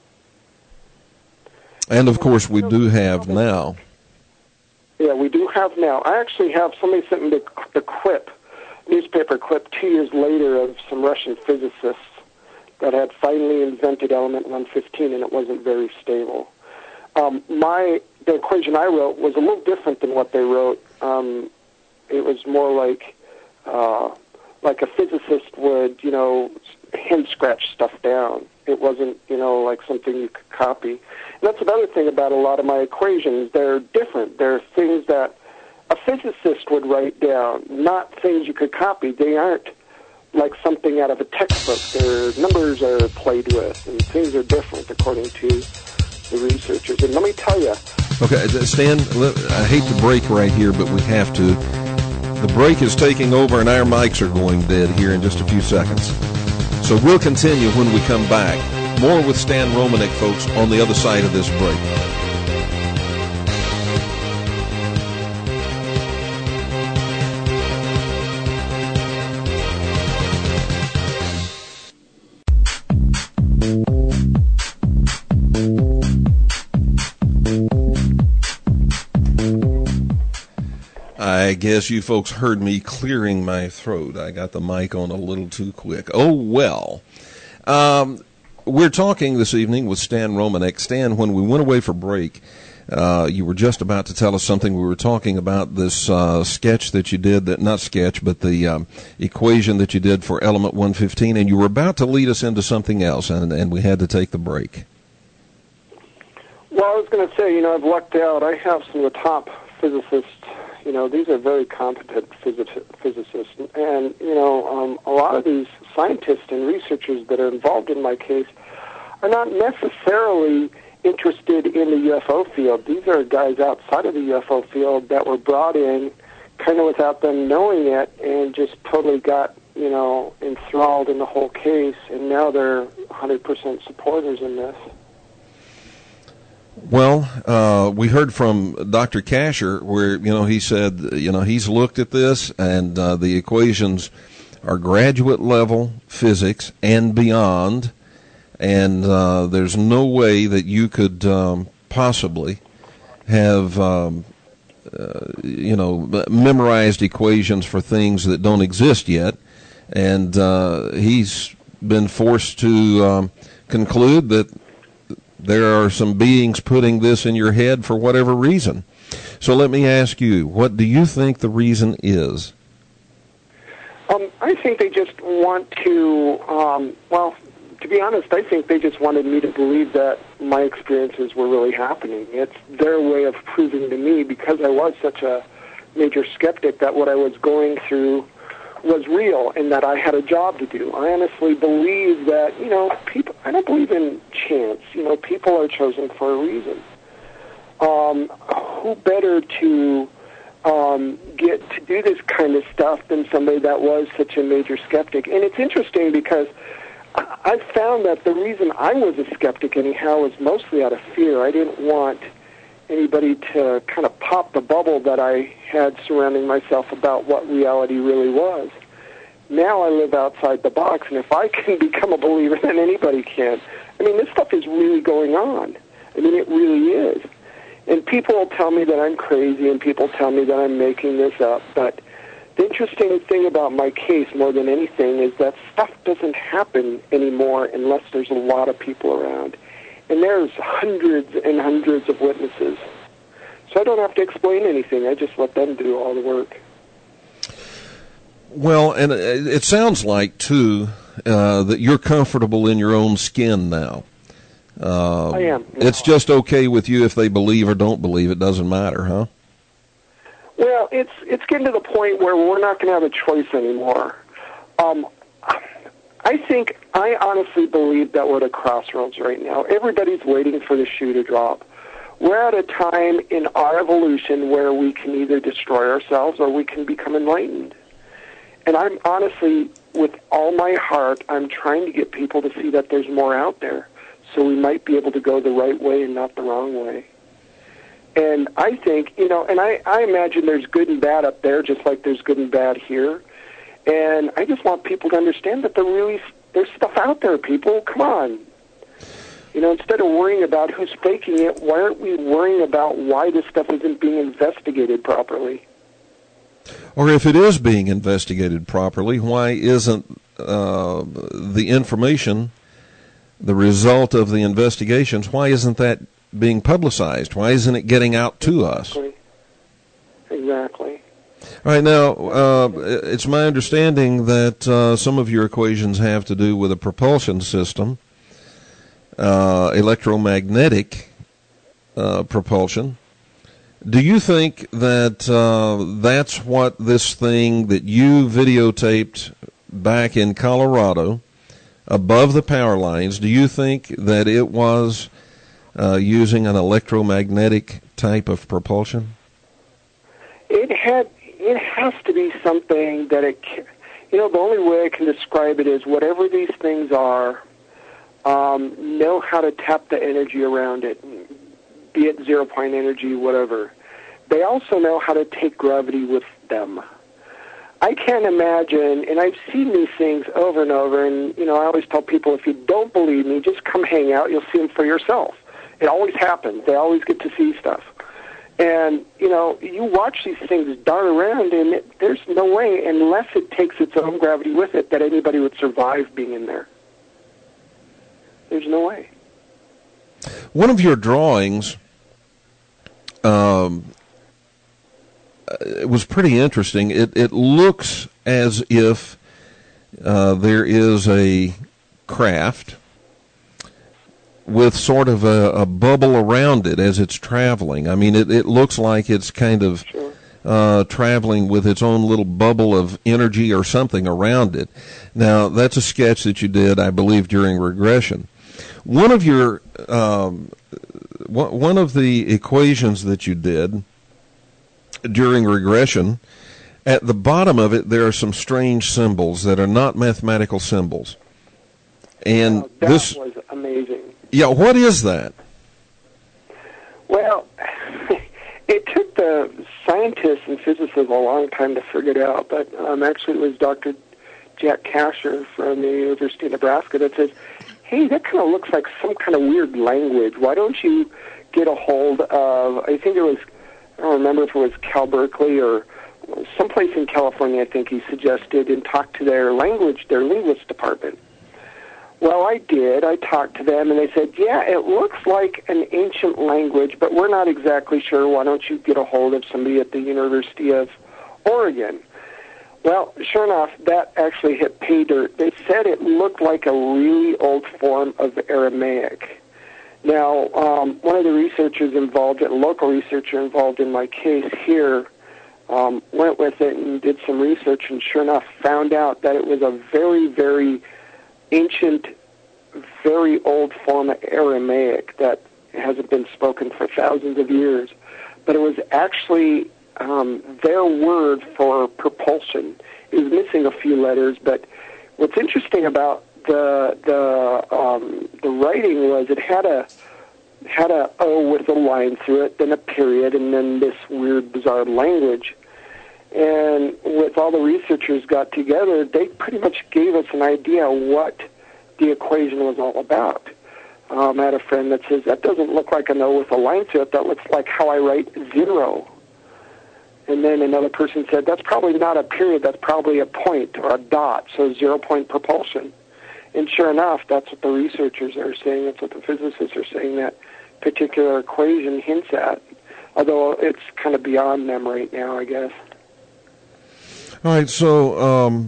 And, of course, we do have now. Yeah, we do have now. I actually have, somebody sent me the newspaper clip 2 years later of some Russian physicists that had finally invented element 115, and it wasn't very stable. The equation I wrote was a little different than what they wrote. It was more like a physicist would, hand scratch stuff down. It wasn't, like something you could copy. And that's another thing about a lot of my equations. They're different. They're things that a physicist would write down, not things you could copy. They aren't like something out of a textbook. Their numbers are played with, and things are different according to the researchers. And let me tell you. Okay, Stan, I hate to break right here, but we have to. The break is taking over, and our mics are going dead here in just a few seconds. So we'll continue when we come back. More with Stan Romanek, folks, on the other side of this break. I guess you folks heard me clearing my throat. I got the mic on a little too quick. Oh, well. We're talking this evening with Stan Romanek. Stan, when we went away for break, you were just about to tell us something. We were talking about this sketch that you did, not sketch, but the equation that you did for element 115, and you were about to lead us into something else, and we had to take the break. Well, I was going to say, I've lucked out. I have some of the top physicists. These are very competent physicists. And, a lot of these scientists and researchers that are involved in my case are not necessarily interested in the UFO field. These are guys outside of the UFO field that were brought in kind of without them knowing it and just totally got, enthralled in the whole case. And now they're 100% supporters in this. Well, we heard from Dr. Kasher where, he said, he's looked at this and the equations are graduate level physics and beyond, and there's no way that you could possibly have, memorized equations for things that don't exist yet. And he's been forced to conclude that there are some beings putting this in your head for whatever reason. So let me ask you, what do you think the reason is? I think they just want to, to be honest, I think they just wanted me to believe that my experiences were really happening. It's their way of proving to me, because I was such a major skeptic, that what I was going through was real and that I had a job to do. I honestly believe that, people, I don't believe in chance. People are chosen for a reason. Who better to get to do this kind of stuff than somebody that was such a major skeptic? And it's interesting because I found that the reason I was a skeptic anyhow was mostly out of fear. I didn't want anybody to kind of pop the bubble that I had surrounding myself about what reality really was. Now I live outside the box, and if I can become a believer, then anybody can. This stuff is really going on. It really is. And people will tell me that I'm crazy, and people tell me that I'm making this up, but the interesting thing about my case more than anything is that stuff doesn't happen anymore unless there's a lot of people around. And there's hundreds and hundreds of witnesses. So I don't have to explain anything. I just let them do all the work. Well, and it sounds like, too, that you're comfortable in your own skin now. I am. It's just okay with you if they believe or don't believe. It doesn't matter, huh? Well, it's getting to the point where we're not going to have a choice anymore. I honestly believe that we're at a crossroads right now. Everybody's waiting for the shoe to drop. We're at a time in our evolution where we can either destroy ourselves or we can become enlightened. And I'm honestly, with all my heart, I'm trying to get people to see that there's more out there, so we might be able to go the right way and not the wrong way. And I think, and I imagine there's good and bad up there, just like there's good and bad here. And I just want people to understand that there's stuff out there, people. Come on. Instead of worrying about who's faking it, why aren't we worrying about why this stuff isn't being investigated properly? Or if it is being investigated properly, why isn't the information, the result of the investigations, why isn't that being publicized? Why isn't it getting out to us? Exactly. All right, now, it's my understanding that some of your equations have to do with a propulsion system, electromagnetic propulsion. Do you think that that's what this thing that you videotaped back in Colorado above the power lines, do you think that it was using an electromagnetic type of propulsion? It has to be something that the only way I can describe it is whatever these things are, know how to tap the energy around it, be it zero-point energy, whatever. They also know how to take gravity with them. I can't imagine, and I've seen these things over and over, and, I always tell people, if you don't believe me, just come hang out, you'll see them for yourself. It always happens. They always get to see stuff. And, you watch these things dart around, and there's no way, unless it takes its own gravity with it, that anybody would survive being in there. There's no way. One of your drawings it was pretty interesting. It looks as if there is a craft with sort of a bubble around it as it's traveling. I mean, it looks like it's kind of traveling with its own little bubble of energy or something around it. Now, that's a sketch that you did, I believe, during regression. One of your one of the equations that you did during regression, at the bottom of it, there are some strange symbols that are not mathematical symbols. And that was amazing. Yeah, what is that? Well, it took the scientists and physicists a long time to figure it out, but actually it was Dr. Jack Kasher from the University of Nebraska that says, hey, that kind of looks like some kind of weird language. Why don't you get a hold of, I think it was, I don't remember if it was Cal Berkeley or someplace in California, I think he suggested, and talk to their linguist department. Well, I did. I talked to them, and they said, yeah, it looks like an ancient language, but we're not exactly sure. Why don't you get a hold of somebody at the University of Oregon? Well, sure enough, that actually hit pay dirt. They said it looked like a really old form of Aramaic. Now, one of the researchers involved, a local researcher involved in my case here, went with it and did some research, and sure enough, found out that it was a very, very ancient, very old form of Aramaic that hasn't been spoken for thousands of years. But it was actually their word for propulsion. It was missing a few letters, but what's interesting about the writing was it had a O with a line through it, then a period, and then this weird, bizarre language. And with all the researchers got together, they pretty much gave us an idea what the equation was all about. I had a friend that says, that doesn't look like an O with a line through it, that looks like how I write zero. And then another person said, that's probably not a period, that's probably a point or a dot, so 0-point propulsion. And sure enough, that's what the researchers are saying, that's what the physicists are saying, that particular equation hints at, although it's kind of beyond them right now, I guess. All right, so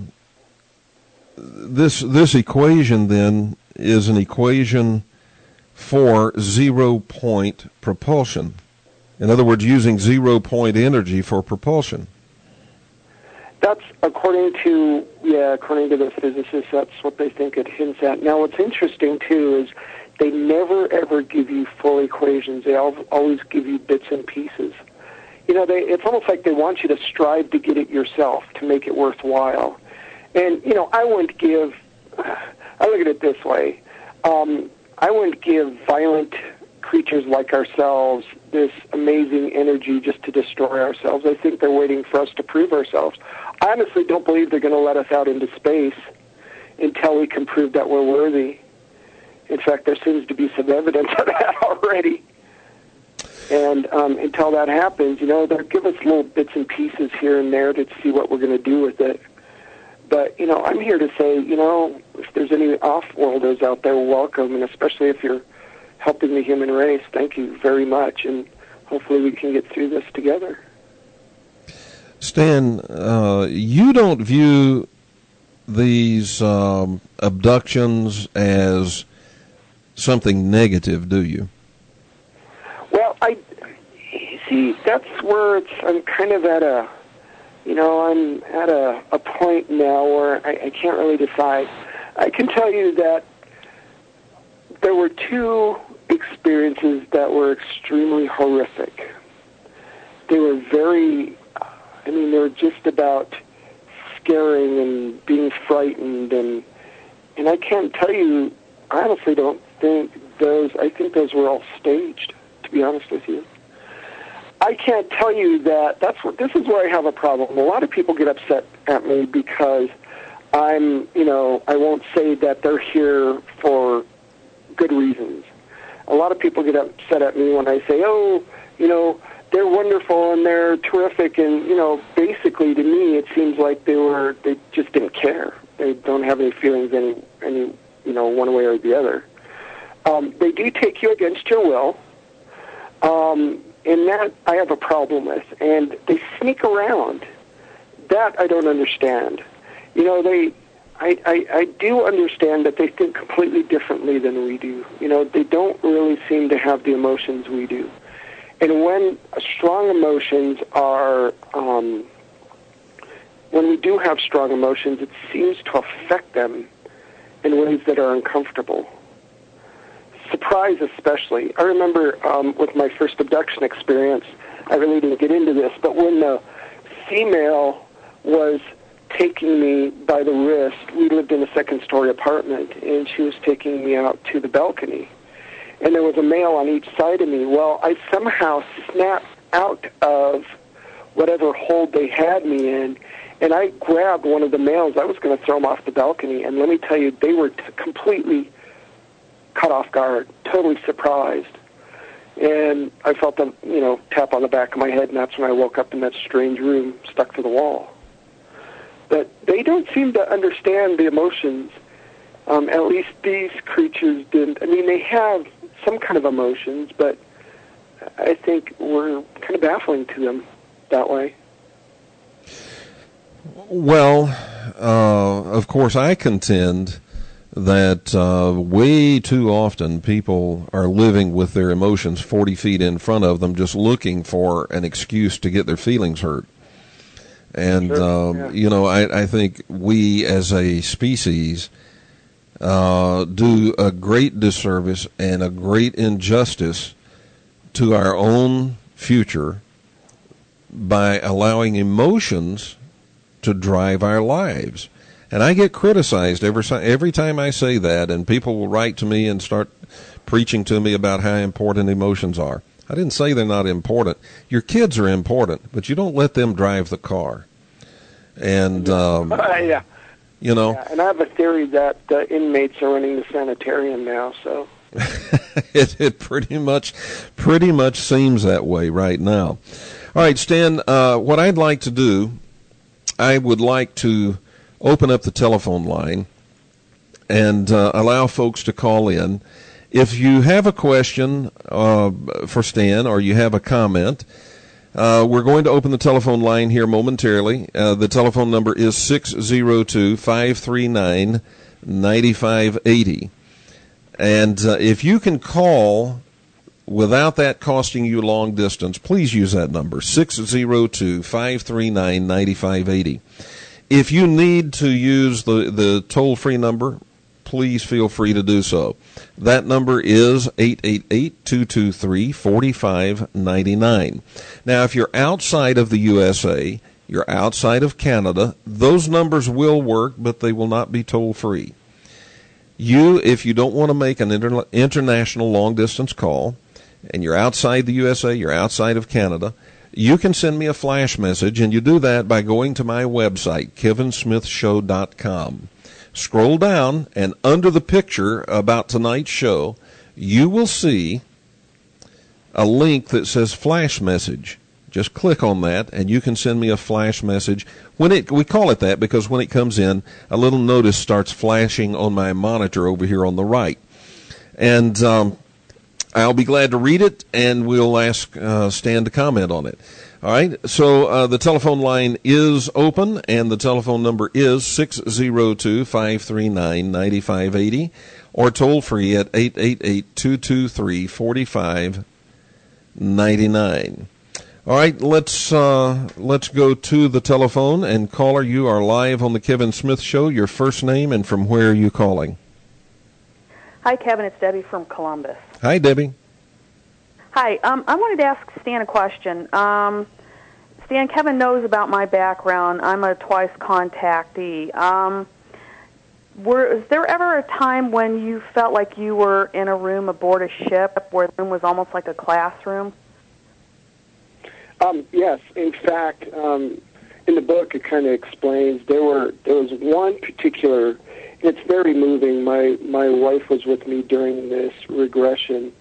this equation then is an equation for 0-point propulsion. In other words, using 0-point energy for propulsion. That's according to the physicists, that's what they think it hints at. Now, what's interesting, too, is they never, ever give you full equations. They always give you bits and pieces. You know, it's almost like they want you to strive to get it yourself, to make it worthwhile. And, you know, I look at it this way. I wouldn't give violent creatures like ourselves this amazing energy just to destroy ourselves. I think they're waiting for us to prove ourselves. I honestly don't believe they're going to let us out into space until we can prove that we're worthy. In fact, there seems to be some evidence of that already. And until that happens, you know, they'll give us little bits and pieces here and there to see what we're going to do with it. But, you know, I'm here to say, you know, if there's any off-worlders out there, welcome, and especially if you're helping the human race, thank you very much, and hopefully we can get through this together. Stan, you don't view these abductions as something negative, do you? Well, that's where I'm kind of at a point now where I can't really decide. I can tell you that there were two experiences that were extremely horrific. They were they were just about scaring and being frightened, and I can't tell you, I honestly don't think I think those were all staged, to be honest with you. I can't tell you that. This is where I have a problem. A lot of people get upset at me because I won't say that they're here for good reasons. A lot of people get upset at me when I say, oh, you know, they're wonderful and they're terrific, and, you know, basically to me it seems like they just didn't care. They don't have any feelings any one way or the other. They do take you against your will, and that I have a problem with. And they sneak around. That I don't understand. You know, I do understand that they think completely differently than we do. You know, they don't really seem to have the emotions we do. And when strong emotions are, when we do have strong emotions, it seems to affect them in ways that are uncomfortable. Surprise especially. I remember with my first abduction experience, I really didn't get into this, but when the female was taking me by the wrist, we lived in a second-story apartment, and she was taking me out to the balcony. And there was a male on each side of me. Well, I somehow snapped out of whatever hold they had me in, and I grabbed one of the males. I was going to throw him off the balcony, and let me tell you, they were completely caught off guard, totally surprised. And I felt them, tap on the back of my head, and that's when I woke up in that strange room stuck to the wall. But they don't seem to understand the emotions. At least these creatures didn't. I mean, they have some kind of emotions, but I think we're kind of baffling to them that way. Well, of course, I contend that way too often people are living with their emotions 40 feet in front of them, just looking for an excuse to get their feelings hurt. And, sure, I think we as a species do a great disservice and a great injustice to our own future by allowing emotions to drive our lives. And I get criticized every time I say that, and people will write to me and start preaching to me about how important emotions are. I didn't say they're not important. Your kids are important, but you don't let them drive the car. And, Yeah, and I have a theory that the inmates are running the sanitarium now, so. it pretty much seems that way right now. All right, Stan, what I'd like to do, I would like to open up the telephone line and allow folks to call in. If you have a question for Stan or you have a comment, we're going to open the telephone line here momentarily. The telephone number is 602-539-9580. And if you can call without that costing you long distance, please use that number, 602-539-9580. If you need to use the toll-free number, please feel free to do so. That number is 888-223-4599. Now, if you're outside of the USA, you're outside of Canada, those numbers will work, but they will not be toll-free. If you don't want to make an international long-distance call, and you're outside the USA, you're outside of Canada, you can send me a flash message, and you do that by going to my website, KevinSmithShow.com. Scroll down, and under the picture about tonight's show, you will see a link that says flash message. Just click on that, and you can send me a flash message. We call it that because when it comes in, a little notice starts flashing on my monitor over here on the right. And I'll be glad to read it, and we'll ask Stan to comment on it. All right, so the telephone line is open, and the telephone number is 602-539-9580, or toll-free at 888-223-4599. All right, let's go to the telephone, and caller, you are live on the Kevin Smith Show. Your first name and from where are you calling? Hi, Kevin. It's Debbie from Columbus. Hi, Debbie. Hi. I wanted to ask Stan a question. Stan, Kevin knows about my background. I'm a twice contactee. Was there ever a time when you felt like you were in a room aboard a ship where the room was almost like a classroom? Yes. In fact, in the book it kind of explains there was one particular. It's very moving. My wife was with me during this regression.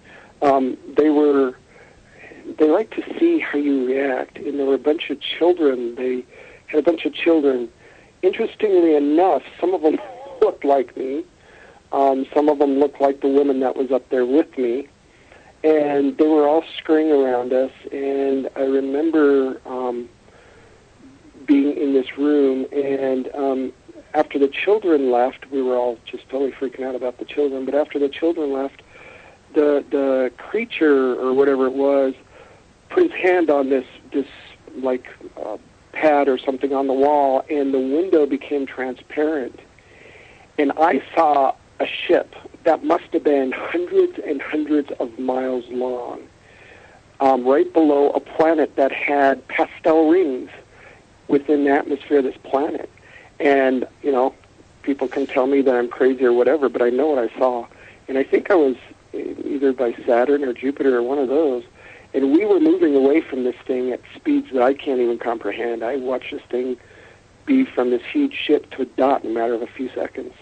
They like to see how you react, and there were a bunch of children. They had a bunch of children. Interestingly enough, some of them looked like me. Some of them looked like the woman that was up there with me. And they were all scurrying around us. And I remember being in this room, and after the children left, we were all just totally freaking out about the children. But after the children left, the creature or whatever it was put his hand on this like pad or something on the wall, and the window became transparent. And I saw a ship that must have been hundreds and hundreds of miles long, right below a planet that had pastel rings within the atmosphere of this planet. And, people can tell me that I'm crazy or whatever, but I know what I saw. And I think I was either by Saturn or Jupiter or one of those. And we were moving away from this thing at speeds that I can't even comprehend. I watched this thing be from this huge ship to a dot in a matter of a few seconds.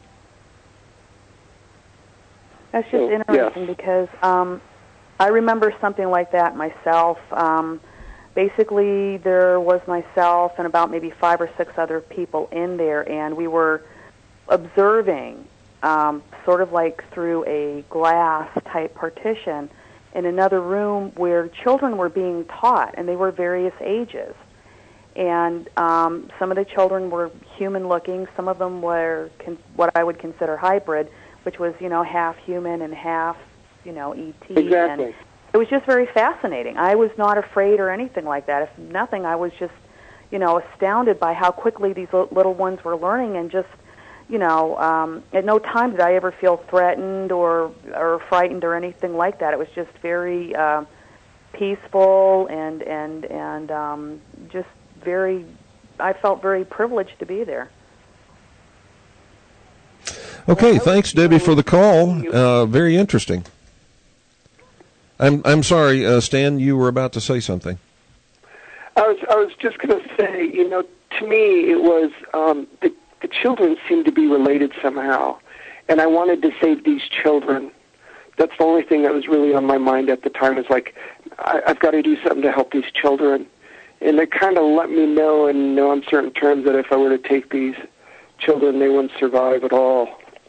That's just interesting because I remember something like that myself. Basically, there was myself and about maybe 5 or 6 other people in there, and we were observing sort of like through a glass-type partition in another room where children were being taught, and they were various ages. And some of the children were human-looking. Some of them were what I would consider hybrid, which was, half human and half, E.T. Exactly. And it was just very fascinating. I was not afraid or anything like that. If nothing, I was just, astounded by how quickly these little ones were learning, and just, at no time did I ever feel threatened or frightened or anything like that. It was just very peaceful and just very, I felt very privileged to be there. Okay, thanks, Debbie, for the call. Very interesting. I'm sorry, Stan, you were about to say something. I was just going to say, to me, it was the children seemed to be related somehow, and I wanted to save these children. That's the only thing that was really on my mind at the time. Is like, I've got to do something to help these children, and they kind of let me know in no uncertain terms that if I were to take these children, they wouldn't survive at all.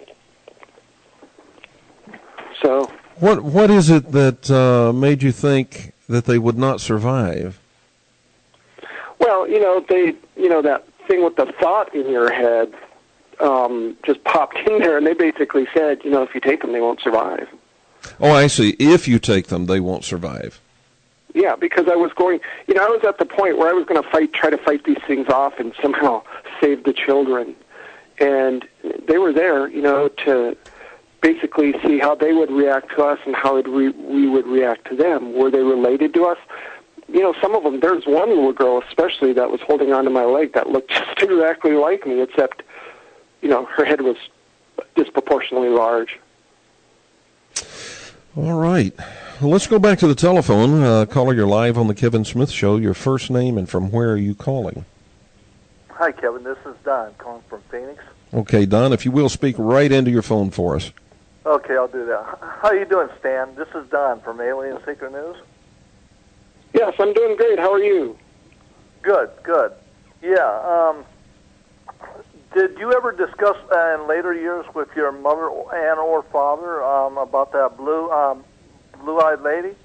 So, what is it that made you think that they would not survive? Well, that thing with the thought in your head just popped in there, and they basically said, if you take them, they won't survive. Oh, I see. If you take them, they won't survive. Yeah, because I was going, I was at the point where I was going to try to fight these things off and somehow save the children. And they were there, to basically see how they would react to us and how we would react to them. Were they related to us? Some of them, there's one little girl especially that was holding onto my leg that looked just exactly like me, except, her head was disproportionately large. All right. Well, let's go back to the telephone. Caller, you're live on the Kevin Smith Show. Your first name and from where are you calling? Hi, Kevin. This is Don calling from Phoenix. Okay, Don, if you will, speak right into your phone for us. Okay, I'll do that. How you doing, Stan? This is Don from Alien Secret News. Yes, I'm doing great. How are you? Good. Yeah, did you ever discuss in later years with your mother and or father about that blue-eyed lady?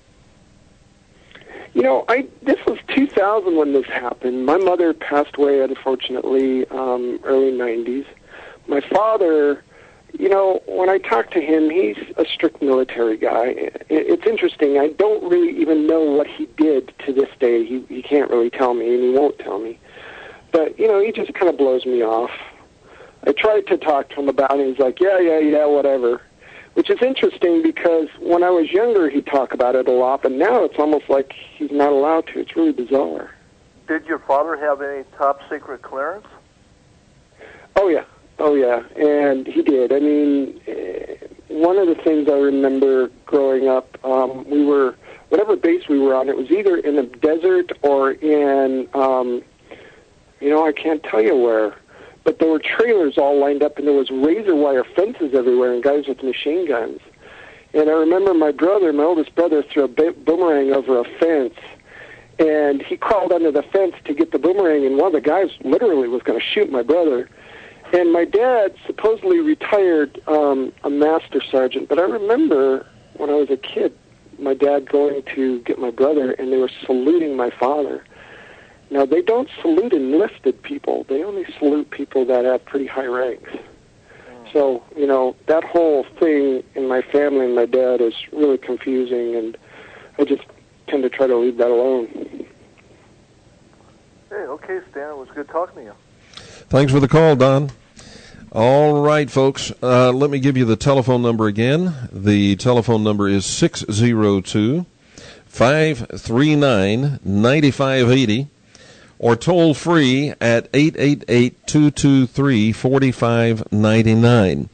This was 2000 when this happened. My mother passed away, unfortunately, early 90s. My father, when I talk to him, he's a strict military guy. It's interesting. I don't really even know what he did to this day. He can't really tell me, and he won't tell me. But, he just kind of blows me off. I tried to talk to him about it. He's like, yeah, whatever. Which is interesting because when I was younger, he'd talk about it a lot, but now it's almost like he's not allowed to. It's really bizarre. Did your father have any top-secret clearance? Oh, yeah, and he did. I mean, one of the things I remember growing up, we were, whatever base we were on, it was either in the desert or in, I can't tell you where. But there were trailers all lined up, and there was razor wire fences everywhere and guys with machine guns. And I remember my oldest brother, threw a boomerang over a fence, and he crawled under the fence to get the boomerang, and one of the guys literally was going to shoot my brother. And my dad supposedly retired a master sergeant, but I remember when I was a kid, my dad going to get my brother, and they were saluting my father. Now, they don't salute enlisted people. They only salute people that have pretty high ranks. So, that whole thing in my family and my dad is really confusing, and I just tend to try to leave that alone. Hey, okay, Stan. It was good talking to you. Thanks for the call, Don. All right, folks. Let me give you the telephone number again. The telephone number is 602-539-9580. Or toll free at 888-223-4599.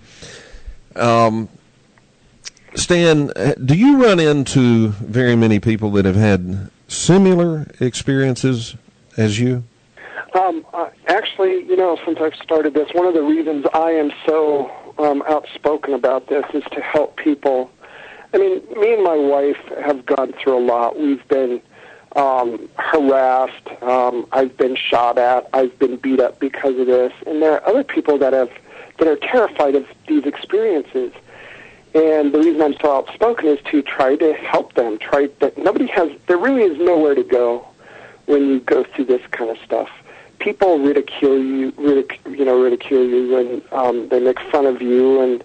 Stan, do you run into very many people that have had similar experiences as you? Actually, since I've started this, one of the reasons I am so outspoken about this is to help people. I mean, me and my wife have gone through a lot. We've been harassed. I've been shot at. I've been beat up because of this. And there are other people that are terrified of these experiences. And the reason I'm so outspoken is to try to help them. There really is nowhere to go when you go through this kind of stuff. People ridicule you when they make fun of you, and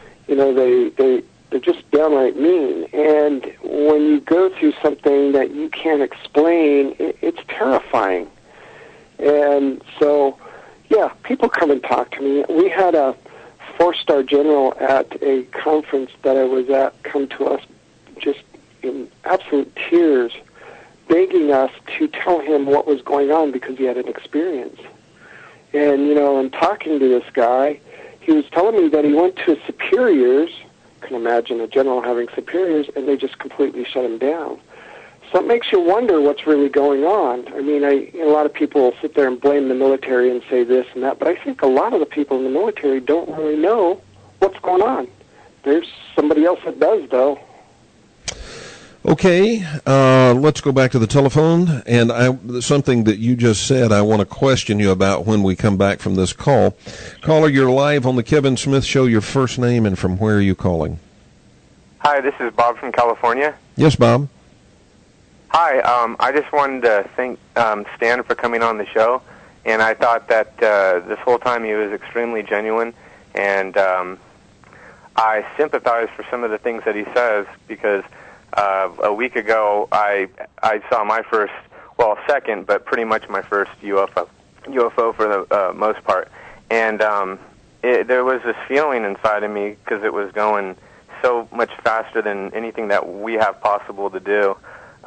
they're just downright mean. And when you go through something that you can't explain, it's terrifying. And so, yeah, people come and talk to me. We had a 4-star general at a conference that I was at come to us just in absolute tears, begging us to tell him what was going on because he had an experience. And, in talking to this guy, he was telling me that he went to his superiors. Can imagine a general having superiors, and they just completely shut him down. So it makes you wonder what's really going on. I mean, a lot of people will sit there and blame the military and say this and that, but I think a lot of the people in the military don't really know what's going on. There's somebody else that does, though. Okay, let's go back to the telephone, and something that you just said I want to question you about when we come back from this call. Caller, you're live on the Kevin Smith Show. Your first name and from where are you calling? Hi, this is Bob from California. Yes, Bob. Hi, I just wanted to thank Stan for coming on the show, and I thought that this whole time he was extremely genuine, and I sympathize for some of the things that he says because a week ago, I saw my second, but pretty much my first UFO for the most part. And there was this feeling inside of me because it was going so much faster than anything that we have possible to do,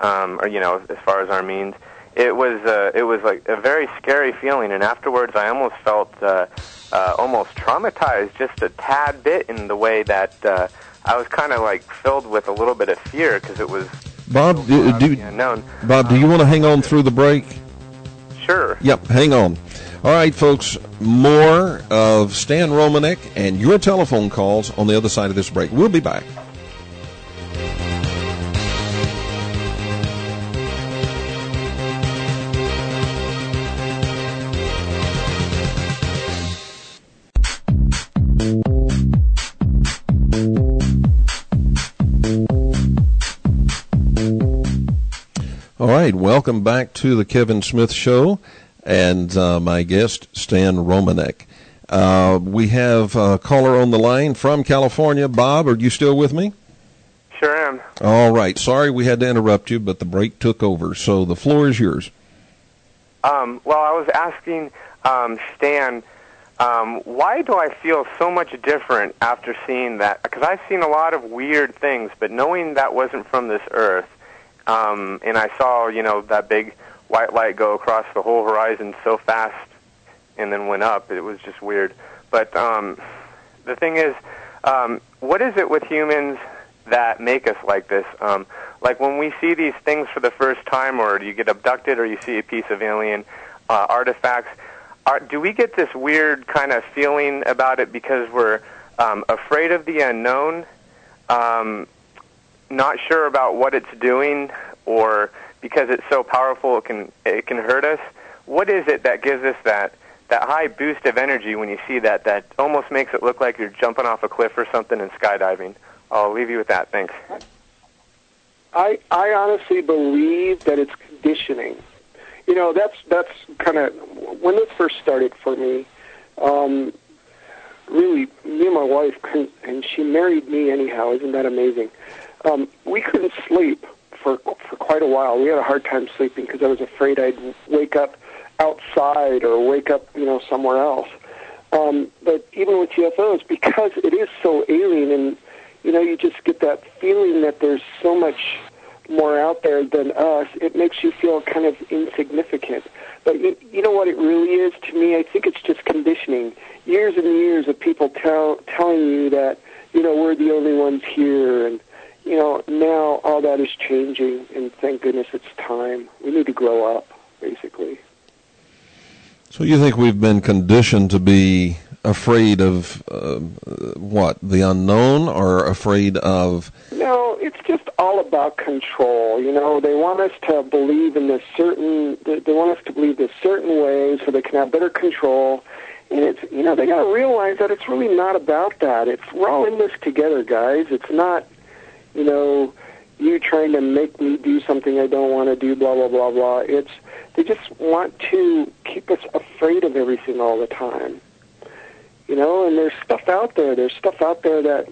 as far as our means. It was like a very scary feeling, and afterwards I almost felt almost traumatized just a tad bit in the way that I was kind of like filled with a little bit of fear because it was Bob. Unknown. Bob, do you want to hang on through the break? Sure. Yep, hang on. All right, folks, more of Stan Romanek and your telephone calls on the other side of this break. We'll be back. All right, welcome back to the Kevin Smith Show, and my guest, Stan Romanek. We have a caller on the line from California. Bob, are you still with me? Sure am. All right. Sorry we had to interrupt you, but the break took over, so the floor is yours. Well, I was asking Stan, why do I feel so much different after seeing that? Because I've seen a lot of weird things, but knowing that wasn't from this earth, and I saw, that big white light go across the whole horizon so fast and then went up. It was just weird. But the thing is, what is it with humans that make us like this? Like when we see these things for the first time, or you get abducted, or you see a piece of alien artifacts, do we get this weird kind of feeling about it because we're afraid of the unknown, not sure about what it's doing, or because it's so powerful it can hurt us? What is it that gives us that high boost of energy when you see that almost makes it look like you're jumping off a cliff or something and skydiving. I'll leave you with that. Thanks. I honestly believe that it's conditioning. You know, that's kind of when this first started for me. Really, me and my wife couldn't, and she married me anyhow. Isn't that amazing? We couldn't sleep for quite a while. We had a hard time sleeping because I was afraid I'd wake up outside or wake up, somewhere else. But even with UFOs, because it is so alien, and you just get that feeling that there's so much more out there than us, it makes you feel kind of insignificant. But you know what it really is to me? I think it's just conditioning. Years and years of people telling you that, we're the only ones here, and, now all that is changing, and thank goodness it's time. We need to grow up, basically. So you think we've been conditioned to be afraid of, the unknown, or afraid of... No, it's just all about control. They want us to believe in this certain... They want us to believe this certain way so they can have better control. And it's, they got to realize that it's really not about that. We're all in this together, guys. It's not, you trying to make me do something I don't want to do, blah, blah, blah, blah. They just want to keep us afraid of everything all the time. And there's stuff out there. There's stuff out there that,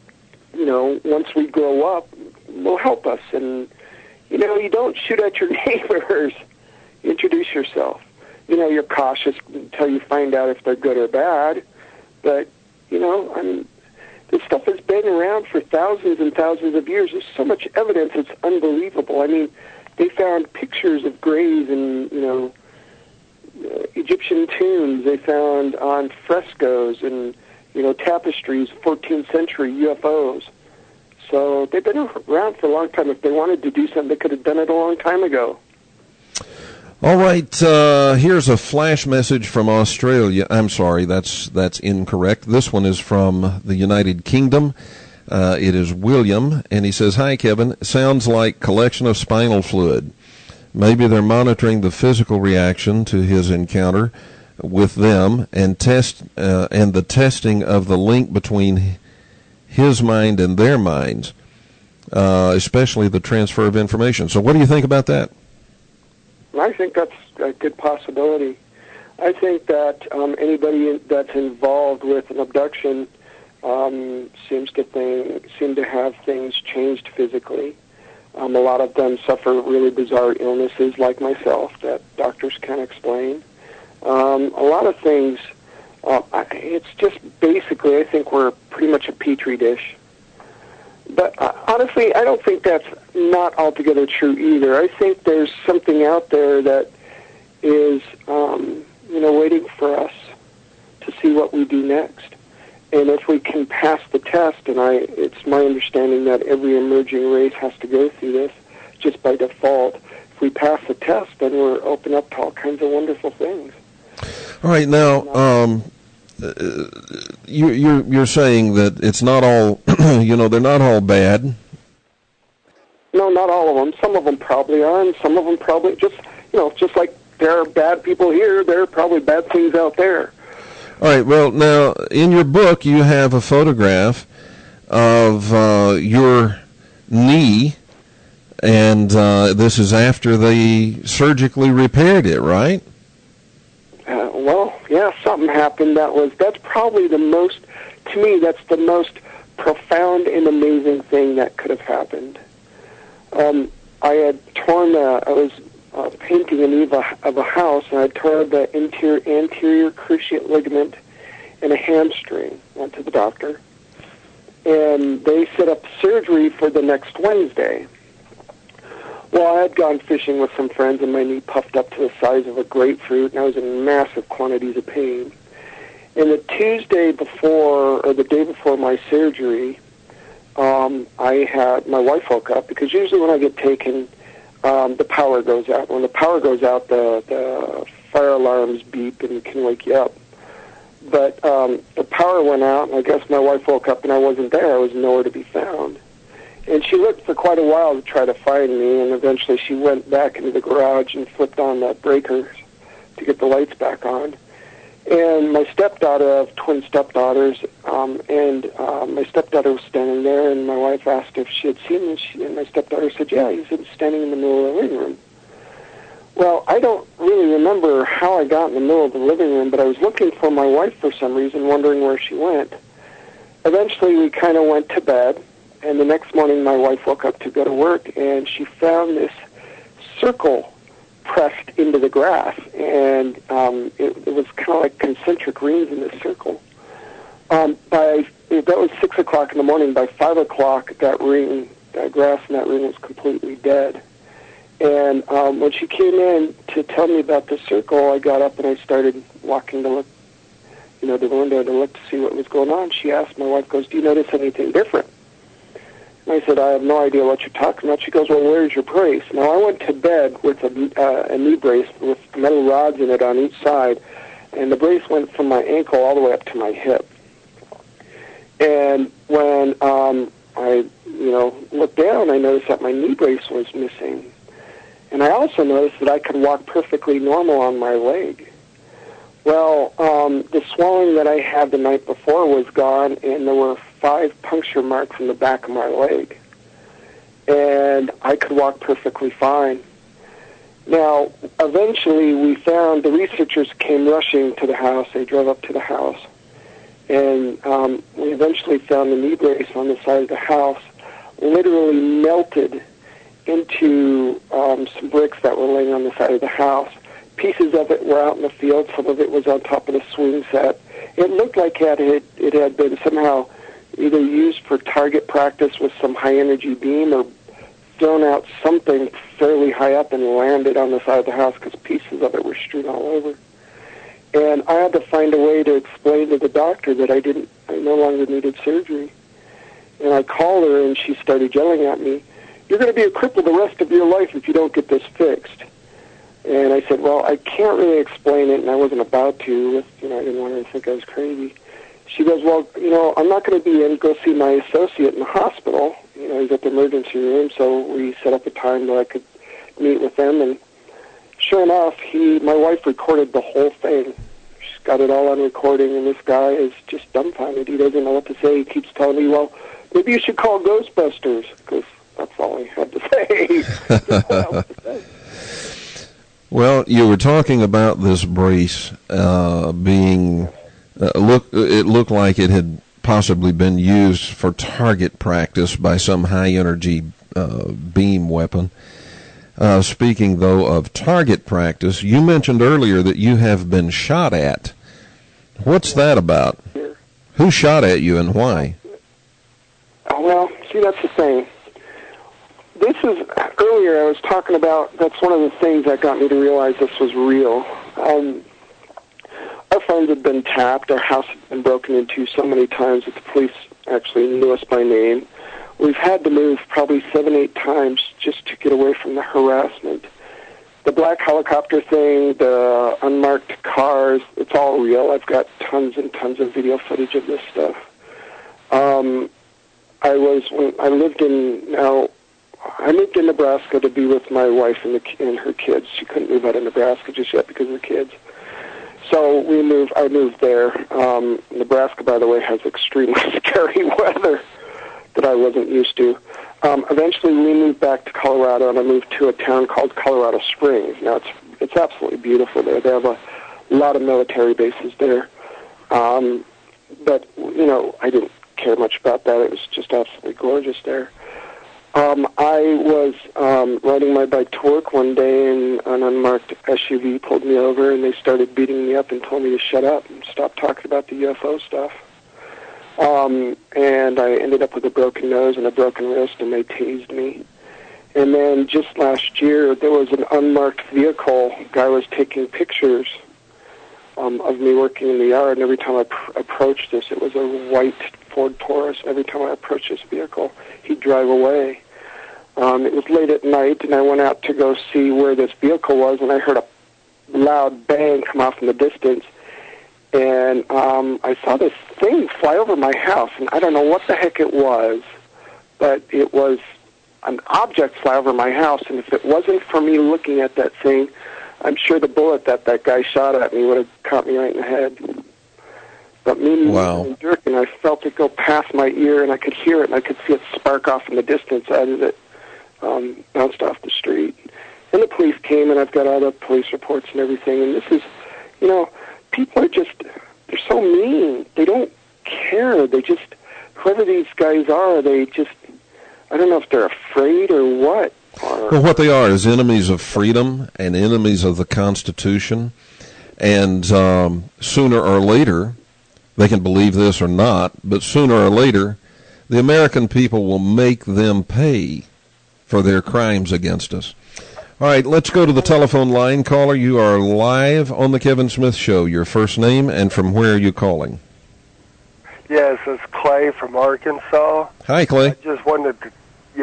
once we grow up, will help us. And, you don't shoot at your neighbors. Introduce yourself. You're cautious until you find out if they're good or bad. But, this stuff has been around for thousands and thousands of years. There's so much evidence, it's unbelievable. I mean, they found pictures of graves in, Egyptian tombs. They found on frescoes and, tapestries, 14th century UFOs. So they've been around for a long time. If they wanted to do something, they could have done it a long time ago. All right, here's a flash message from Australia. I'm sorry, that's incorrect. This one is from the United Kingdom. It is William, and he says, "Hi, Kevin. Sounds like collection of spinal fluid. Maybe they're monitoring the physical reaction to his encounter with them and the testing of the link between his mind and their minds, especially the transfer of information." So what do you think about that? I think that's a good possibility. I think that anybody that's involved with an abduction seem to have things changed physically. A lot of them suffer really bizarre illnesses like myself that doctors can't explain. A lot of things, it's just basically, I think we're pretty much a petri dish. But honestly, I don't think that's not altogether true either. I think there's something out there that is, waiting for us to see what we do next. And if we can pass the test, and it's my understanding that every emerging race has to go through this just by default. If we pass the test, then we're open up to all kinds of wonderful things. All right, now, you're saying that it's not all, they're not all bad. No, not all of them. Some of them probably are, and some of them probably just like there are bad people here, there are probably bad things out there. All right, well, now, in your book, you have a photograph of your knee, and this is after they surgically repaired it, right? Well, yeah, something happened that's probably the most profound and amazing thing that could have happened. I had torn I was painting an eve of a house, and I tore the anterior cruciate ligament and a hamstring. Went to the doctor, and they set up surgery for the next Wednesday. Well, I had gone fishing with some friends, and my knee puffed up to the size of a grapefruit, and I was in massive quantities of pain. And the Tuesday before, or the day before my surgery, my wife woke up, because usually when I get taken, the power goes out. When the power goes out, the fire alarms beep and can wake you up. But the power went out, and I guess my wife woke up and I wasn't there. I was nowhere to be found. And she looked for quite a while to try to find me, and eventually she went back into the garage and flipped on the breakers to get the lights back on. And my stepdaughter, I have twin stepdaughters, and my stepdaughter was standing there, and my wife asked if she had seen him, and my stepdaughter said, yeah, he's standing in the middle of the living room. Well, I don't really remember how I got in the middle of the living room, but I was looking for my wife for some reason, wondering where she went. Eventually, we kind of went to bed, and the next morning my wife woke up to go to work, and she found this circle pressed into the grass, and it was kind of like concentric rings in this circle. That was 6 o'clock in the morning. By 5 o'clock, that grass in that ring was completely dead. And when she came in to tell me about the circle, I got up and I started walking to look, to the window to look to see what was going on. She asked, my wife goes, do you notice anything different? And I said, I have no idea what you're talking about. She goes, well, where's your brace? Now, I went to bed with a knee brace with metal rods in it on each side, and the brace went from my ankle all the way up to my hip. And when I looked down, I noticed that my knee brace was missing. And I also noticed that I could walk perfectly normal on my leg. Well, the swelling that I had the night before was gone, and there were 5 puncture marks in the back of my leg. And I could walk perfectly fine. Now, eventually the researchers came rushing to the house. They drove up to the house. And we eventually found the knee brace on the side of the house, literally melted into some bricks that were laying on the side of the house. Pieces of it were out in the field. Some of it was on top of the swing set. It looked like it had been somehow either used for target practice with some high-energy beam or thrown out something fairly high up and landed on the side of the house because pieces of it were strewn all over. And I had to find a way to explain to the doctor that I no longer needed surgery. And I called her, and she started yelling at me, you're going to be a cripple the rest of your life if you don't get this fixed. And I said, well, I can't really explain it, and I wasn't about to. I didn't want her to think I was crazy. She goes, well, I'm not going to be in. Go see my associate in the hospital. He's at the emergency room, so we set up a time that I could meet with them. And sure enough, my wife recorded the whole thing. She's got it all on recording, and this guy is just dumbfounded. He doesn't know what to say. He keeps telling me, well, maybe you should call Ghostbusters, because that's all he had to say. Well, you were talking about this brace being it looked like it had possibly been used for target practice by some high-energy beam weapon. Speaking, though, of target practice, you mentioned earlier that you have been shot at. What's that about? Who shot at you and why? Well, see, that's the thing. This is, earlier I was talking about, that's one of the things that got me to realize this was real. Our phones had been tapped, our house had been broken into so many times that the police actually knew us by name. We've had to move probably 7-8 times just to get away from the harassment. The black helicopter thing, the unmarked cars, it's all real. I've got tons and tons of video footage of this stuff. I moved in Nebraska to be with my wife and her kids. She couldn't move out of Nebraska just yet because of the kids. So I moved there. Nebraska, by the way, has extremely scary weather that I wasn't used to. Eventually, we moved back to Colorado, and I moved to a town called Colorado Springs. Now, it's absolutely beautiful there. They have a lot of military bases there. But, I didn't care much about that. It was just absolutely gorgeous there. I was riding my bike to work one day, and an unmarked SUV pulled me over, and they started beating me up and told me to shut up and stop talking about the UFO stuff. And I ended up with a broken nose and a broken wrist, and they tased me. And then just last year, there was an unmarked vehicle. Guy was taking pictures of me working in the yard, and every time I approached this, it was a white Ford Taurus. Every time I approached this vehicle, he'd drive away. It was late at night, and I went out to go see where this vehicle was, and I heard a loud bang come off in the distance. And I saw this thing fly over my house, and I don't know what the heck it was, but it was an object fly over my house, and if it wasn't for me looking at that thing, I'm sure the bullet that guy shot at me would have caught me right in the head. But me and Durkin, I felt it go past my ear, and I could hear it, and I could see it spark off in the distance as it bounced off the street. And the police came, and I've got all the police reports and everything. And this is, people are they're so mean. They don't care. They just, whoever these guys are, they just, I don't know if they're afraid or what. Well, what they are is enemies of freedom and enemies of the Constitution. And sooner or later, they can believe this or not, but sooner or later, the American people will make them pay for their crimes against us. All right, let's go to the telephone line. Caller, you are live on the Kevin Smith Show. Your first name and from where are you calling? Yes, it's Clay from Arkansas. Hi, Clay. I just wanted to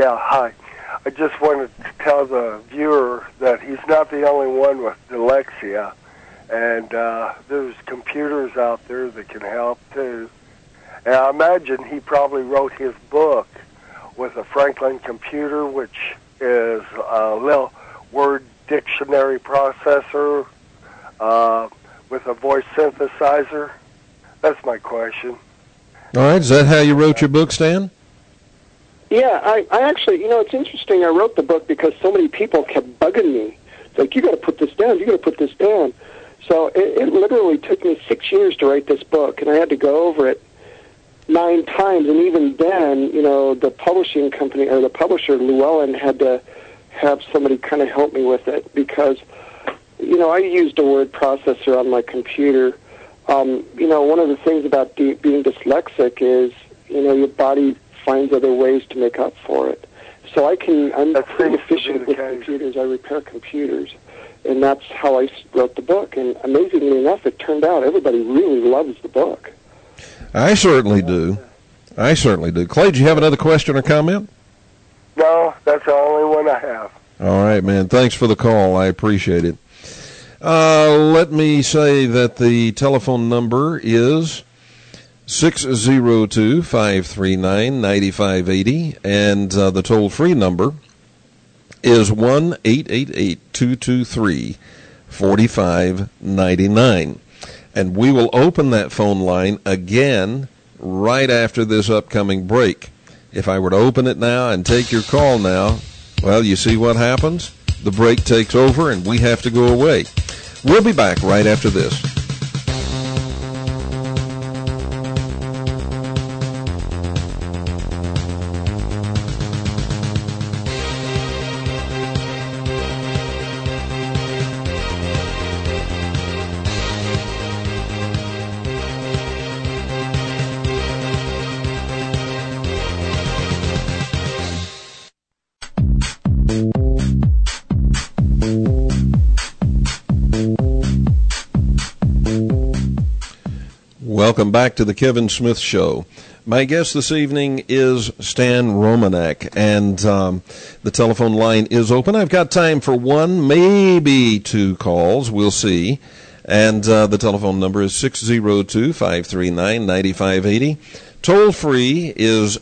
tell the viewer that he's not the only one with dyslexia. And there's computers out there that can help, too. And I imagine he probably wrote his book with a Franklin computer, which is a little word dictionary processor with a voice synthesizer. That's my question. All right. Is that how you wrote your book, Stan? Yeah, I actually, it's interesting. I wrote the book because so many people kept bugging me. It's like, you got to put this down. You got to put this down. So it literally took me 6 years to write this book, and I had to go over it 9 times. And even then, the publishing company or the publisher, Llewellyn, had to have somebody kind of help me with it because, I used a word processor on my computer. One of the things about being dyslexic is, your body finds other ways to make up for it. So I'm pretty efficient with computers. I repair computers. And that's how I wrote the book. And amazingly enough, it turned out everybody really loves the book. I certainly do. Clay, do you have another question or comment? No, that's the only one I have. All right, man. Thanks for the call. I appreciate it. Let me say that the telephone number is 602-539-9580, and the toll-free number is 1-888-223-4599. And we will open that phone line again right after this upcoming break. If I were to open it now and take your call now, well, you see what happens? The break takes over and we have to go away. We'll be back right after this. Welcome back to the Kevin Smith Show. My guest this evening is Stan Romanek, and the telephone line is open. I've got time for 1, maybe 2 calls. We'll see. And the telephone number is 602-539-9580. Toll free is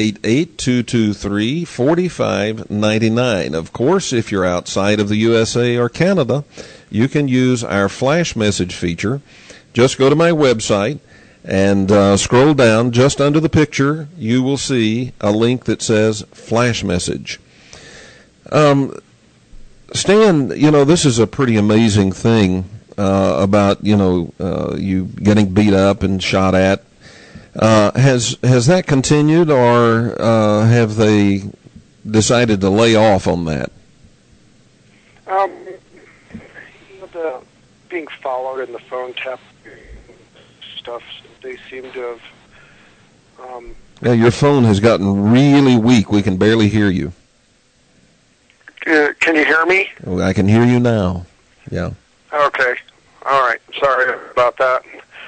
888-223-4599. Of course, if you're outside of the USA or Canada, you can use our flash message feature. Just go to my website and scroll down. Just under the picture, you will see a link that says flash message. Stan, this is a pretty amazing thing about, you getting beat up and shot at. Has that continued, or have they decided to lay off on that? The being followed in the phone tap stuff, they seem to have... Yeah, your phone has gotten really weak. We can barely hear you. Can you hear me? Oh, I can hear you now. Yeah. Okay. All right. Sorry about that.